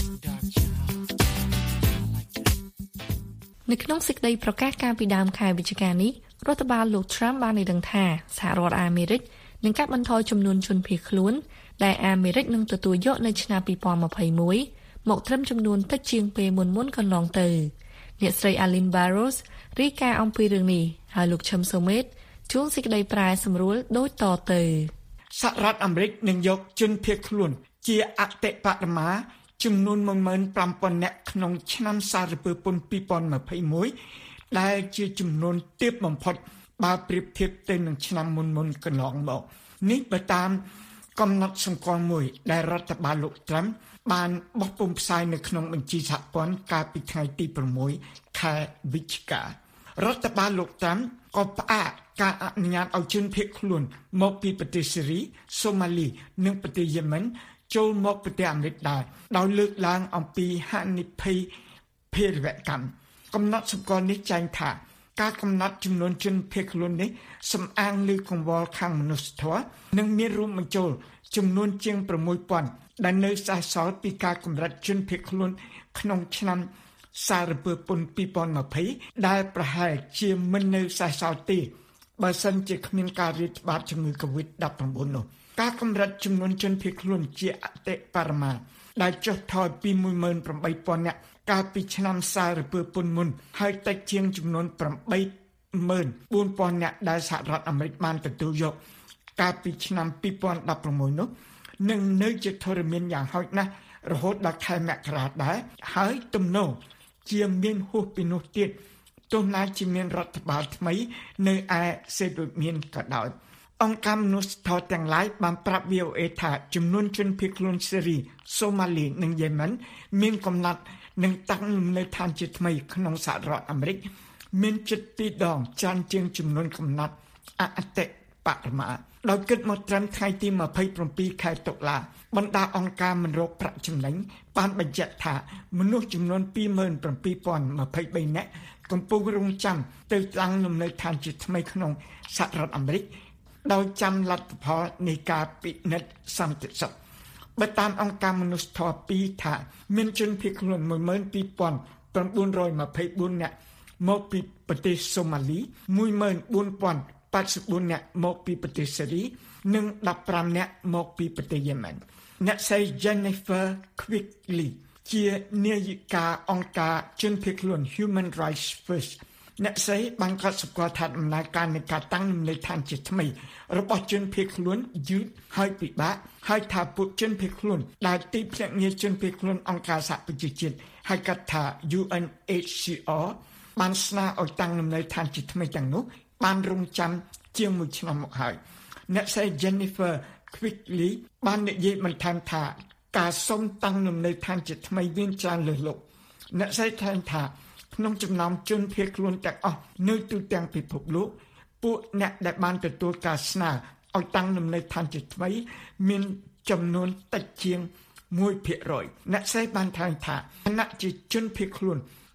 នៅក្នុងសេចក្តីប្រកាសកាលពីដើមខែវិច្ឆិកានេះរដ្ឋបាលលោក Trump បានឲ្យដឹងថាសហរដ្ឋអាមេរិកនឹងកាត់បន្ថយចំនួនជនភៀសខ្លួនដែលអាមេរិកនឹងទទួលយកនៅឆ្នាំពីរពាន់ម្ភៃមួយ មកត្រឹមចំនួនតិចជាងពេលមុនមុនកន្លងទៅអ្នកស្រី Alin Barros រាយការណ៍អំពីរឿងនេះហើយលោកឈឹមសូមេតជួនសេចក្តីប្រែសម្រួលដូចតទៅសហរដ្ឋអាមេរិកនឹងយកជនភៀសខ្លួនជាអតិបរមាចំនួន មួយម៉ឺនប្រាំពាន់ នាក់ក្នុងឆ្នាំសារពើពន្ធពីរពាន់ម្ភៃមួយដែលជាចំនួនទាបបំផុតបើប្រៀបធៀបទៅនឹងឆ្នាំមុនមុនកន្លងមកនេះបើតាមកំណត់សម្គាល់មួយដែលរដ្ឋបាលលោក Trump បានបោះពុម្ពផ្សាយនៅក្នុងបញ្ជីសហព័ន្ធកាលពីថ្ងៃទីប្រាំមួយខែវិច្ឆិការដ្ឋបាលលោក Trump ក៏ផ្អាកការអនុញ្ញាតឲ្យជនភៀសខ្លួនមកពីប្រទេសសេរី សូម៉ាលី និងប្រទេសយេម៉ិនចូលមកប្រទេសអាមេរិកដែរដោយលើកឡើងអំពីហានិភ័យភេរវកម្មកំណត់សម្គាល់នេះចែងថាការកំណត់ចំនួនជនភៀសខ្លួននេះសំអាងលើកង្វល់ខាងមនុស្សធម៌និងមានរួមបញ្ចូលចំនួនជាង ប្រាំមួយពាន់ ដែលនៅសេសសល់ពីការកម្រិតជនភៀសខ្លួនក្នុងឆ្នាំសារពើពន្ធពីរពាន់ម្ភៃដែលប្រហែលជាមិននៅសេសសល់ទេបើសិនជាគ្មានការរាតត្បាតជំងឺ កូវីដ ដប់ប្រាំបួន នោះការកម្រិតចំនួនជនភៀសខ្លួនជាអតិបរមាដែលចុះថយពី មួយម៉ឺនប្រាំបីពាន់ នាក់កាលពីឆ្នាំសារពើពន្ធមុនហើយតិចជាងចំនួន ប្រាំបីម៉ឺនបួនពាន់ នាក់ដែលសហរដ្ឋអាមេរិកបានទទួលយកកាលពីឆ្នាំពីរពាន់ដប់ប្រាំមួយ នោះនឹងនៅជាធរមានយ៉ាងហោចណាស់រហូតដល់ខែមករាដែរហើយទំនងជាមានហួសពីនោះទៀតទោះណាជាមានរដ្ឋបាលថ្មីនៅឯសេតុមានក៏ដោយអង្គការមនុស្សធម៌ទាំងឡាយបានប្រាប់ វី អូ เอ ថាចំនួនជនភៀសខ្លួនសេរី សូម៉ាលី និងយេម៉ិនមានកំណត់នឹងតាំងលំនៅឋានជាថ្មីក្នុងសហរដ្ឋអាមេរិកមានជិតពីរដងច្រើនជាងចំនួនកំណត់អតិបរមាដោយគិតមកត្រឹមថ្ងៃទីម្ភៃប្រាំពីរខែតុលាបណ្ដាអង្គការមិនរកប្រាក់ចំណេញបានបញ្ជាក់ថាមនុស្សចំនួន ពីរម៉ឺនប្រាំពីរពាន់ម្ភៃបី នាក់កំពុងរងចាំទៅតាំងលំនៅឋានជាថ្មីក្នុងសហរដ្ឋអាមេរិកដោយចាំលទ្ធផលនៃការពិនិត្យសន្តិសុខបើតាមអង្គការមនុស្សធម៌ពីរថាមានជនភៀសខ្លួន មួយម៉ឺនពីរពាន់ប្រាំបួនរយម្ភៃបួន នាក់មកពីប្រទេសសូម៉ាលី មួយម៉ឺនបួនពាន់ប៉ាត់សិបបួន នាក់មកពីប្រទេសសេរីនិងដប់ប្រាំ នាក់មកពីប្រទេសយេម៉ិនអ្នកស្រី Jennifer Quigley ជានាយិកាអង្គការជនភៀសខ្លួន Human Rights First អ្នកស្រីបានកត់សម្គាល់ថាដំណើរការនៃការតាំងលំនៅឋានជាថ្មីរបស់ជនភៀសខ្លួនយឺតហើយពិបាកហើយថាពួកជនភៀសខ្លួនដែលទីភ្នាក់ងារជនភៀសខ្លួនអង្គការសហប្រជាជាតិហៅកាត់ថា យូ អិន អេច ស៊ី អរ បានស្នើឲ្យតាំងលំនៅឋានជាថ្មីទាំងនោះបានរងចាំជាងមួយឆ្នាំមកហើយអ្នកស្រី Jennifer Quigley បាននិយាយបន្ថែមថាការសុំតាំងលំនៅឋានជាថ្មីមានច្រើនលើសលប់អ្នកស្រីថ្លែងថាក្នុងចំណោមជនភៀសខ្លួនទាំងអស់នៅទូទាំងពិភពលោកពួកអ្នកដែលបានទទួលការស្នើឲ្យតាំងលំនៅឋានជាថ្មីមានចំនួនតិចជាង មួយភាគរយ អ្នកស្រីបានថ្លែងថាគណៈជាជនភៀសខ្លួន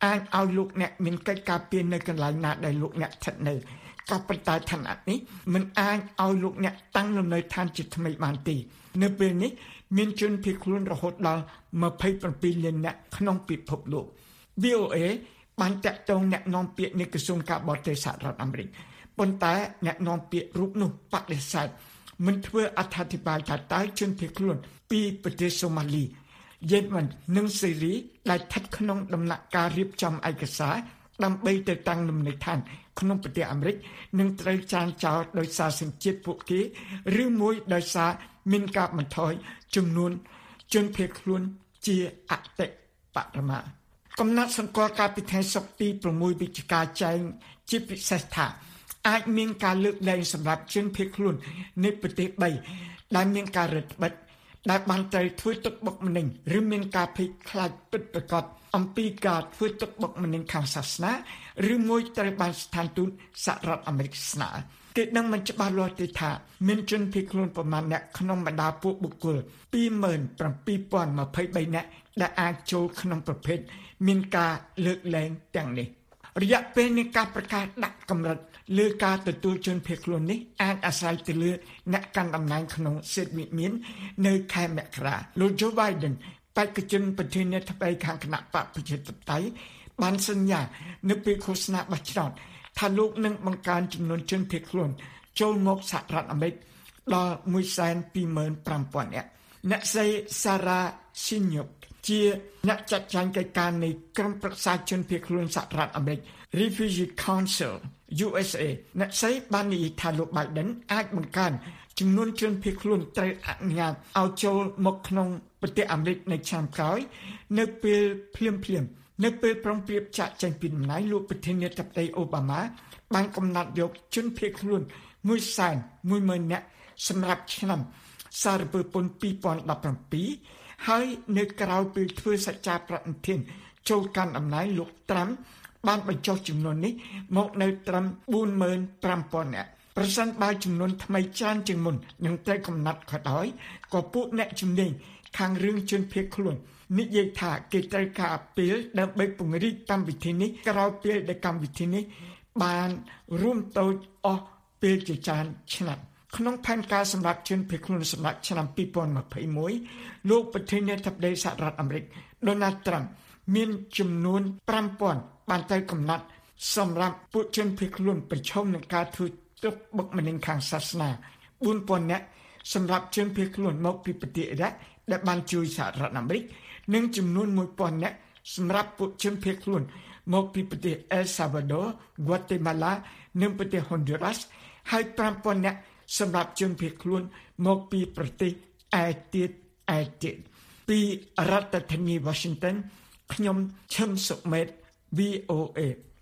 អាចឲ្យលោកអ្នកមានកិច្ចការពារនៅកន្លែងណាដែលលោកអ្នកស្ថិតនៅក៏ប៉ុន្តែឋានៈនេះមិនអាចឲ្យលោកអ្នកតាំងលំនៅឋានជាថ្មីបានទេនៅពេលនេះមានជនភៀសខ្លួនរហូតដល់ម្ភៃប្រាំពីរលាននាក់ក្នុងពិភពលោក V O A បានតាក់ទងអ្នកនាំពាក្យនៃក្រសួងការបរទេសសហរដ្ឋអាមេរិកប៉ុន្តែអ្នកនាំពាក្យរូបនោះបដិសេធមិនធ្វើអត្ថាធិប្បាយថាតើជនភៀសខ្លួនពីប្រទេសសូម៉ាលីយេម៉ិននិងសេរីដែលស្ថិតក្នុងដំណាក់កាលរៀបចំឯកសារដើម្បីទៅតាំងលំនៅឋានក្នុងប្រទេសអាមេរិកនឹងត្រូវចានចោលដោយសារសញ្ជាតិពួកគេឬមួយដោយសារមានការបន្ថយចំនួនជនភៀសខ្លួនជាអតិបរមាកំណត់សង្កល់ការពីថ្ងៃសុក្រទីប្រាំមួយវិច្ឆិកាចែងជាពិសេសថាអាចមានការលើកលែងសម្រាប់ជនភៀសខ្លួននៃប្រទេសបីដែលមានការរឹតបន្តឹងដែលបានត្រូវធ្វើទុកបុកម្នេញឬមានការភ័យខ្លាចពិតប្រាកដអំពីការធ្វើទុកបុកម្នេញខាងសាសនាឬមួយត្រូវបានស្ថានទូតសហរដ្ឋអាមេរិកស្នើគេដឹងមិនច្បាស់លាស់ទេថាមានជនភៀសខ្លួនប្រមាណអ្នកក្នុងបណ្ដាពួកបុគ្គល ពីរម៉ឺនប្រាំពីរពាន់ម្ភៃបី នាក់ដែលអាចចូលក្នុងប្រភេទមានការលើកលែងទាំងនេះរយៈពេលនៃការប្រកាសដាក់កម្រិតលើការទទួលជនភៀសខ្លួននេះអាចអាស្រ័យទៅលើអ្នកកាន់តំណែងក្នុងសិទ្ធិវិមាននៅខែមករាលោក Joe Biden បេក្ខជនប្រធានាធិបតីខាងគណៈបកប្រជាធិបតេយ្យបានសន្យានៅពេលឃោសនាបោះឆ្នោតថាលោកនឹងបង្កើនចំនួនជនភៀសខ្លួនចូលមកសហរដ្ឋអាមេរិកដល់មួយសែនពីរម៉ឺនប្រាំពាន់ នាក់អ្នកស្រី Sarah Shinyuk ជាអ្នកចាត់ចែងកិច្ចការនៃក្រុមប្រឹក្សាជនភៀសខ្លួនសហរដ្ឋអាមេរិក Refugee Council U S A អ្នកស្រីបាននិយាយថាលោក Biden អាចបង្កើនចំនួនជនភៀសខ្លួនត្រូវអនុញ្ញាតឲ្យចូលមកក្នុងប្រទេសអាមេរិកនៅឆ្នាំក្រោយនៅពេលភ្លាមៗនៅពេលប្រំព្រៀបចាក់ចេញពីតំណែងលោកប្រធានាធិបតីអូបាម៉ាបានកំណត់យកជនភៀសខ្លួនមួយសែនមួយម៉ឺន នាក់សម្រាប់ឆ្នាំសារពើពន្ធពីរពាន់ដប់ប្រាំពីរហើយនៅក្រៅពេលធ្វើសច្ចាប្រតិធានចូលកាន់តំណែងលោកត្រាំបានបញ្ចុះចំនួននេះមកនៅត្រឹមបួនម៉ឺនប្រាំពាន់ នាក់ប្រសិនបើចំនួនថ្មីច្រើនជាងមុននឹងត្រូវកំណត់ក៏ដោយក៏ពួកអ្នកជំនាញខាងរឿងជនភៀសខ្លួននិយាយថាគេត្រូវការអពៀលដើម្បីពង្រីកកម្មវិធីនេះក្រោយពេលដែលកម្មវិធីនេះបានរួមតូចអស់ពេលជាច្រើនឆ្នាំក្នុងផែនការសម្រាប់ជនភៀសខ្លួនសម្រាប់ឆ្នាំពីរពាន់ម្ភៃមួយ លោកប្រធានាធិបតីសហរដ្ឋអាមេរិក Donald Trump មានចំនួនប្រាំពាន់បានទៅកំណត់សម្រាប់ពួកជនភៀសខ្លួនប្រឈមនឹងការធ្វើទុកបុកម្នេញខាងសាសនាបួនពាន់ នាក់សម្រាប់ជនភៀសខ្លួនមកពីប្រទេសអ៊ីរ៉ាក់ដែលបានជួយសហរដ្ឋអាមេរិកនិងចំនួនមួយពាន់ នាក់សម្រាប់ពួកជនភៀសខ្លួនមកពីប្រទេស El Salvador, Guatemala និងប្រទេស Honduras ហើយប្រាំពាន់ នាក់សម្រាប់ជនភៀសខ្លួនមកពីប្រទេសឯទៀតឯទៀតពីរដ្ឋធានី Washington ខ្ញុំឈឹមសុមេត V O A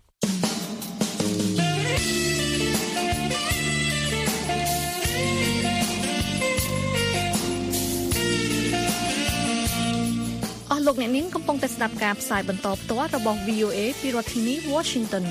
អស់លោកអ្នកនាងកំពុងតែស្ដាប់ការផ្សាយបន្តផ្ទាល់របស់ V O A ពីរដ្ឋធានី Washington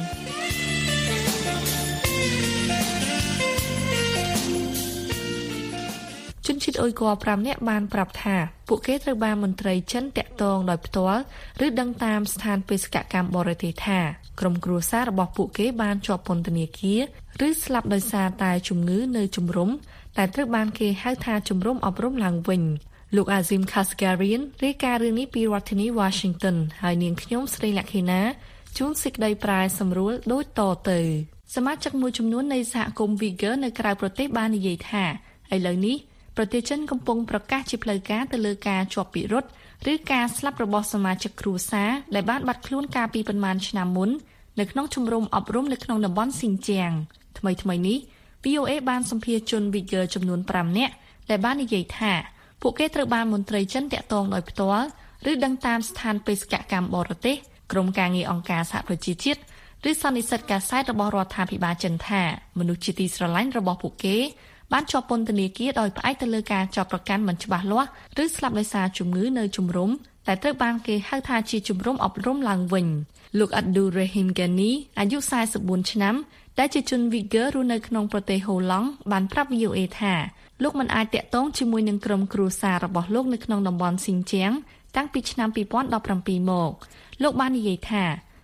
ជនជាតិអ៊ុយហ្គ័រប្រាំនាក់បានប្រាប់ថាពួកគេត្រូវបានមន្ត្រីចិនតាក់ទងដោយផ្ទាល់ឬដឹងតាមស្ថានបេសកកម្មបរទេសថាក្រុមគ្រួសាររបស់ពួកគេបានជាប់ពន្ធនាគារឬស្លាប់ដោយសារតែជំងឺនៅជំរំតែត្រូវបានគេហៅថាជំរំអប់រំឡើងវិញលោក Azim Khasgarian រាយការណ៍រឿងនេះពីរដ្ឋធានី Washington ហើយនាងខ្ញុំស្រីលក្ខិណាជួនសេចក្តីប្រែសម្រួលដូចតទៅសមាជិកមួយចំនួននៃសហគមន៍ Uyghur នៅក្រៅប្រទេសបាននិយាយថាឥឡូវនេះប្រទេសចិនកំពុងប្រកាសជាផ្លូវការទៅលើការជាប់ពិរុទ្ធឬការស្លាប់របស់សមាជិកគ្រួសារដែលបានបាត់ខ្លួនកាលពីប៉ុន្មានឆ្នាំមុននៅក្នុងជំរំអប់រំនៅក្នុងតំបន់ស៊ីនជៀងថ្មីថ្មីនេះ V O A បានសម្ភាសជន Uyghur ចំនួនប្រាំនាក់ដែលបាននិយាយថាពួកគេត្រូវបានមន្ត្រីចិនតាក់ទងដោយផ្ទាល់ឬដឹងតាមស្ថានបេសកកម្មបរទេសក្រុមការងារអង្គការសហប្រជាជាតិឬសន្និសីទកាសែតរបស់រដ្ឋាភិបាលចិនថាមនុស្សជាទីស្រឡាញ់របស់ពួកគេបានជាប់ពន្ធនាគារដោយផ្អែកទៅលើការចាប់ប្រកាន់មិនច្បាស់លាស់ឬស្លាប់ដោយសារជំងឺនៅជំរំតែត្រូវបានគេហៅថាជាជំរំអប់រំឡើងវិញលោក Abdul Rahim Ghani អាយុសារបួនឆ្នាំដែលជាជន Uyghur រស់នៅក្នុងប្រទេសហូឡង់បានប្រាប់ V O A ថាលោកមិនអាចតាក់ទងជាមួយនឹងក្រុមគ្រួសាររបស់លោកនៅក្នុងតំបន់ស៊ីនជៀងតាំងពីឆ្នាំពីរពាន់ដប់ប្រាំពីរមកលោកបាននិយាយថា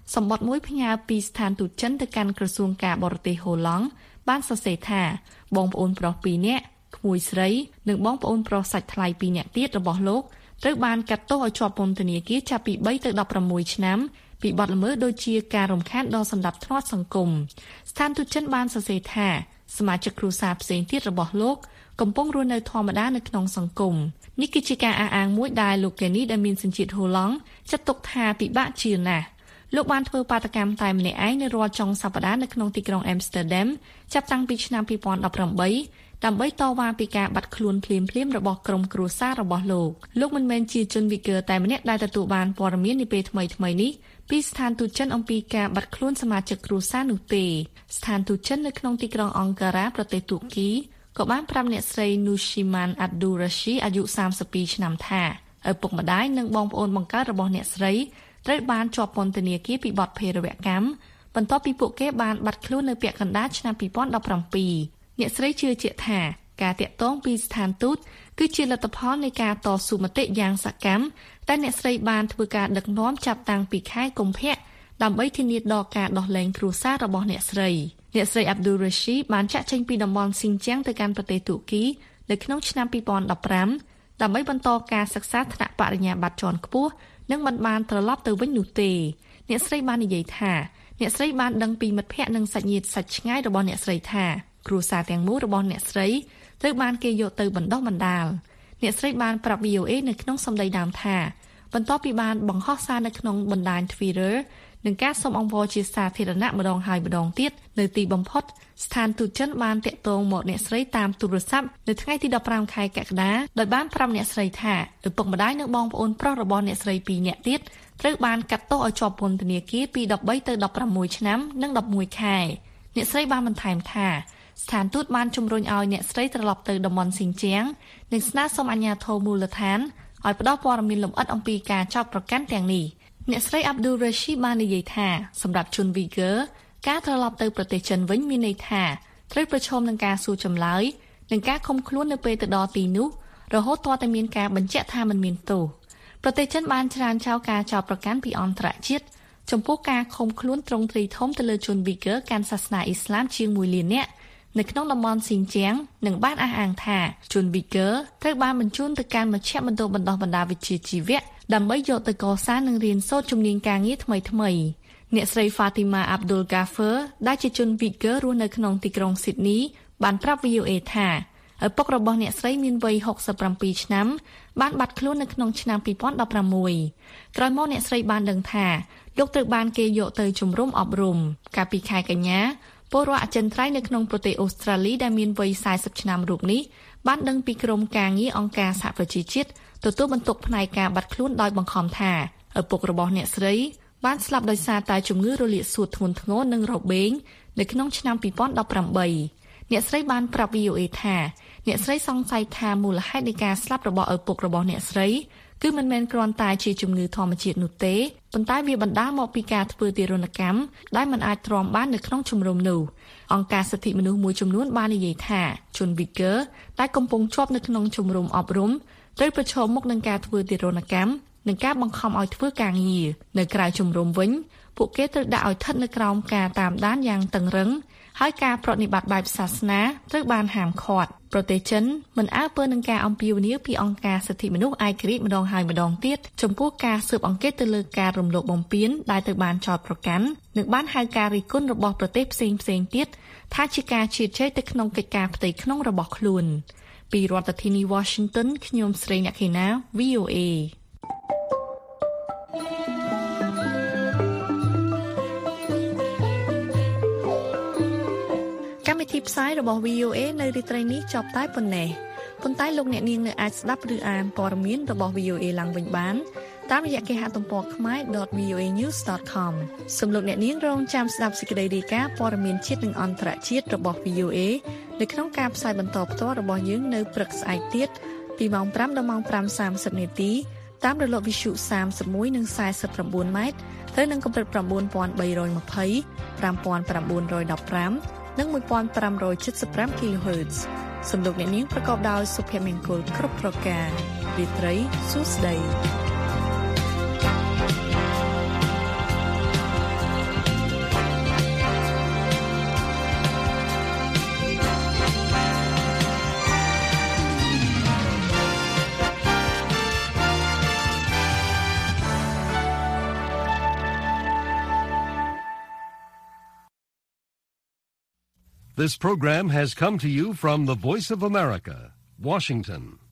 សម្បត្តិមួយផ្ញើពីស្ថានទូតចិនទៅកាន់ក្រសួងការបរទេសហូឡង់បានសរសេរថាបងប្អូនប្រុសពីរនាក់ក្មួយស្រីនិងបងប្អូនប្រុសសាច់ថ្លៃពីរនាក់ទៀតរបស់លោកត្រូវបានកាត់ទោសឲ្យជាប់ពន្ធនាគារចាប់ពីបីទៅដប់ប្រាំមួយឆ្នាំពីបទល្មើសដូចជាការរំខានដល់សន្តិភាពសង្គមស្ថានទូតចិនបានសរសេរថាសមាជិកគ្រួសារផ្សេងទៀតរបស់លោកកំពុងរស់នៅធម្មតានៅក្នុងសង្គមនេះគឺជាការអះអាងមួយដែលលោកកេនីដែលមានសញ្ជាតិហូឡង់ចាត់ទុកថាពិបាកជាណាស់លោកបានធ្វើបាតកម្មតែម្នាក់ឯងនៅរាល់ចុងសប្តាហ៍នៅក្នុងទីក្រុងអេមស្ទ័រដាមចាប់តាំងពីឆ្នាំពីរពាន់ដប់ប្រាំបីដើម្បីតវ៉ាពីការបាត់ខ្លួនភ្លាមៗរបស់ក្រុមគ្រួសាររបស់លោកលោកមិនមែនជាជនវីហ្គើតែម្នាក់ដែលទទួលបានព័ត៌មាននាពេលថ្មីៗនេះពីស្ថានទូតចិនអំពីការបាត់ខ្លួនសមាជិកគ្រួសារនោះទេស្ថានទូតចិននៅក្នុងទីក្រុងអង្គការ៉ាប្រទេសទូគីក៏បានប្រាប់អ្នកស្រី Nushiman Abdurashi អាយុសាមសិបពីរឆ្នាំថាឪពុកម្ដាយនិងបងប្អូនបង្កើតរបស់អ្នកស្រីត្រូវបានជាប់ពន្ធនាគារពីបទភេរវកម្មបន្ទាប់ពីពួកគេបានបាត់ខ្លួននៅពាក់កណ្ដាលឆ្នាំពីរពាន់ដប់ប្រាំពីរអ្នកស្រីជឿជាក់ថាការតាក់ទងពីស្ថានទូតគឺជាលទ្ធផលនៃការតស៊ូមតិយ៉ាងសកម្មតែអ្នកស្រីបានធ្វើការដឹកនាំចាប់តាំងពីខែកុម្ភៈដើម្បីធានាដល់ការដោះលែងគ្រួសាររបស់អ្នកស្រីអ្នកស្រី Abdul Rashid បានចាក់ចេញពីតំបន់ស៊ីនជៀងទៅកាន់ប្រទេសទូគីនៅក្នុងឆ្នាំពីរពាន់ដប់ប្រាំដើម្បីបន្តការសិក្សាថ្នាក់បរិញ្ញាបត្រជាន់ខ្ពស់និងមិនបានត្រឡប់ទៅវិញនោះទេអ្នកស្រីបាននិយាយថាអ្នកស្រីបានដឹងពីមិត្តភ័ក្តិនិងសាច់ញាតិសាច់ឆ្ងាយរបស់អ្នកស្រីថាគ្រួសារទាំងមូលរបស់អ្នកស្រីត្រូវបានគេយកទៅបណ្ដោះបណ្ដាលអ្នកស្រីបានប្រាប់ វី អូ អេ នៅក្នុងសម្ដីដើមថាបន្ទាប់ពីបានបង្ហោះសារនៅក្នុងបណ្ដាញ Twitter និងការសូមអង្វរជាសាធារណៈម្ដងហើយម្ដងទៀតនៅទីបំផុតស្ថានទូតចិនបានតាក់ទងមកអ្នកស្រីតាមទូរស័ព្ទនៅថ្ងៃទីដប់ប្រាំខែកក្កដាដោយបានប្រាប់អ្នកស្រីថាឪពុកម្ដាយនិងបងប្អូនប្រុសរបស់អ្នកស្រីពីរនាក់ទៀតត្រូវបានកាត់ទោសឲ្យជាប់ពន្ធនាគារពីដប់បីទៅដប់ប្រាំមួយឆ្នាំនិងដប់មួយខែអ្នកស្រីបានបន្ថែមថាស្ថានទូតបានជំរុញឲ្យអ្នកស្រីត្រឡប់ទៅតំបន់ស៊ីនជៀងនិងស្នើសុំអាជ្ញាធរមូលដ្ឋានឲ្យផ្ដល់ព័ត៌មានលម្អិតអំពីការចោទប្រកាន់ទាំងនេះអ្នកស្រី Abdul Rashid បាននិយាយថាសម្រាប់ជនវីហ្គើការត្រឡប់ទៅប្រទេសចិនវិញមានន័យថាត្រូវប្រឈមនឹងការសួរចម្លើយនិងការឃុំខ្លួននៅពេលទៅដល់ទីនោះរហូតទាល់តែមានការបញ្ជាក់ថាមិនមានទោសប្រទេសចិនបានច្រានចោលការចោទប្រកាន់ពីអន្តរជាតិចំពោះការឃុំខ្លួនទ្រង់ទ្រីធំទៅលើជនវីហ្គើកាន់សាសនាអ៊ីស្លាមជាងមួយលាននាក់នៅក្នុងតំបន់ស៊ីនជៀងនិងបានអះអាងថាជនវីហ្គើត្រូវបានបញ្ជូនទៅកាន់មជ្ឈមណ្ឌលបណ្ដុះបណ្ដាលវិជ្ជាជីវៈដើម្បីយកទៅកសាងនិងរៀនសូត្រជំនាញការងារថ្មីៗអ្នកស្រី Fatima Abdul Ghaffar ដែលជាជនវីហ្គើរស់នៅក្នុងទីក្រុង Sydney បានប្រាប់ វី អូ អេ ថាឪពុករបស់អ្នកស្រីមានវ័យហុកសិបប្រាំពីរឆ្នាំបានបាត់ខ្លួននៅក្នុងឆ្នាំពីរពាន់ដប់ប្រាំមួយក្រោយមកអ្នកស្រីបានដឹងថាលោកត្រូវបានគេយកទៅជំរុំអប់រំកាលពីខែកញ្ញាពលរដ្ឋអចិន្ត្រៃយ៍នៅក្នុងប្រទេសអូស្ត្រាលីដែលមានវ័យសែសិបឆ្នាំរូបនេះបានដឹងពីក្រុមការងារអង្គការសហប្រជាជាតិទទួលបន្ទុកផ្នែកការបាត់ខ្លួនដោយបង្ខំថាឪពុករបស់អ្នកស្រីបានស្លាប់ដោយសារតែជំងឺរលាកសួតធ្ងន់ធ្ងរនិងរបេងនៅក្នុងឆ្នាំពីរពាន់ដប់ប្រាំបីអ្នកស្រីបានប្រាប់ វី អូ អេ ថាអ្នកស្រីសង្ស័យថាមូលហេតុនៃការស្លាប់របស់ឪពុករបស់អ្នកស្រីគឺមិនមែនគ្រាន់តែជាជំងឺធម្មជាតិនោះទេប៉ុន្តែវាបណ្ដាលមកពីការធ្វើទារុណកម្មដែលមិនអាចទ្រាំបាននៅក្នុងជំរំនោះអង្គការសិទ្ធិមនុស្សមួយចំនួនបាននិយាយថាជនវីហ្គើដែលកំពុងជាប់នៅក្នុងជំរំអប់រំត្រូវប្រឈមមុខនឹងការធ្វើទារុណកម្មនិងការបង្ខំឲ្យធ្វើការងារនៅក្រៅជំរំវិញពួកគេត្រូវដាក់ឲ្យស្ថិតនៅក្រោមការតាមដានយ៉ាងតឹងរ៉ឹងហើយការប្រតិបត្តិបែបសាសនាត្រូវបានហាមឃាត់ប្រទេសចិនមិនអើពើនឹងការអំពាវនាវពីអង្គការសិទ្ធិមនុស្សឯករាជ្យម្ដងហើយម្ដងទៀតចំពោះការស៊ើបអង្កេតទៅលើការរំលោភបំពានដែលត្រូវបានចោទប្រកាន់និងបានហៅការរិះគន់របស់ប្រទេសផ្សេងផ្សេងទៀតថាជាការជៀសជែកទៅក្នុងកិច្ចការផ្ទៃក្នុងរបស់ខ្លួនពីរដ្ឋធានី Washington ខ្ញុំស្រីអ្នកខេណា វី អូ អេកម្មវិធីផ្សាយរបស់ វី អូ អេ នៅរាត្រីនេះចប់តែប៉ុណ្ណេះប៉ុន្តែលោកអ្នកនាងនៅអាចស្ដាប់ឬអានព័ត៌មានរបស់ វី អូ អេ ឡើងវិញបានតាមរយៈគេហទំព័រ ខមែរ ដត វី អូ អេ news ដត com សូមលោកអ្នកនាងរងចាំស្ដាប់សេចក្តីរាយការណ៍ព័ត៌មានជាតិនិងអន្តរជាតិរបស់ វី អូ អេ នៅក្នុងការផ្សាយបន្តផ្ទាល់របស់យើងនៅព្រឹកស្អែកទៀតពីម៉ោងប្រាំដល់ម៉ោងប្រាំសាមសិបនាទីតាមរលកវិទ្យុសាមសិបមួយនិងសែសិបប្រាំបួនម៉ែត្រត្រូវនឹងកម្រិតប្រាំបួនពាន់បីរយម្ភៃ ប្រាំពាន់ប្រាំបួនរយដប់ប្រាំនិងមួយពាន់ប្រាំរយ칠សិបប្រាំ kilohertz សំឡេងអ្នកនាងប្រកបដោយសុភមង្គលគ្រប់ប្រការរាត្រីសួស្តី This program has come to you from the Voice of America, Washington.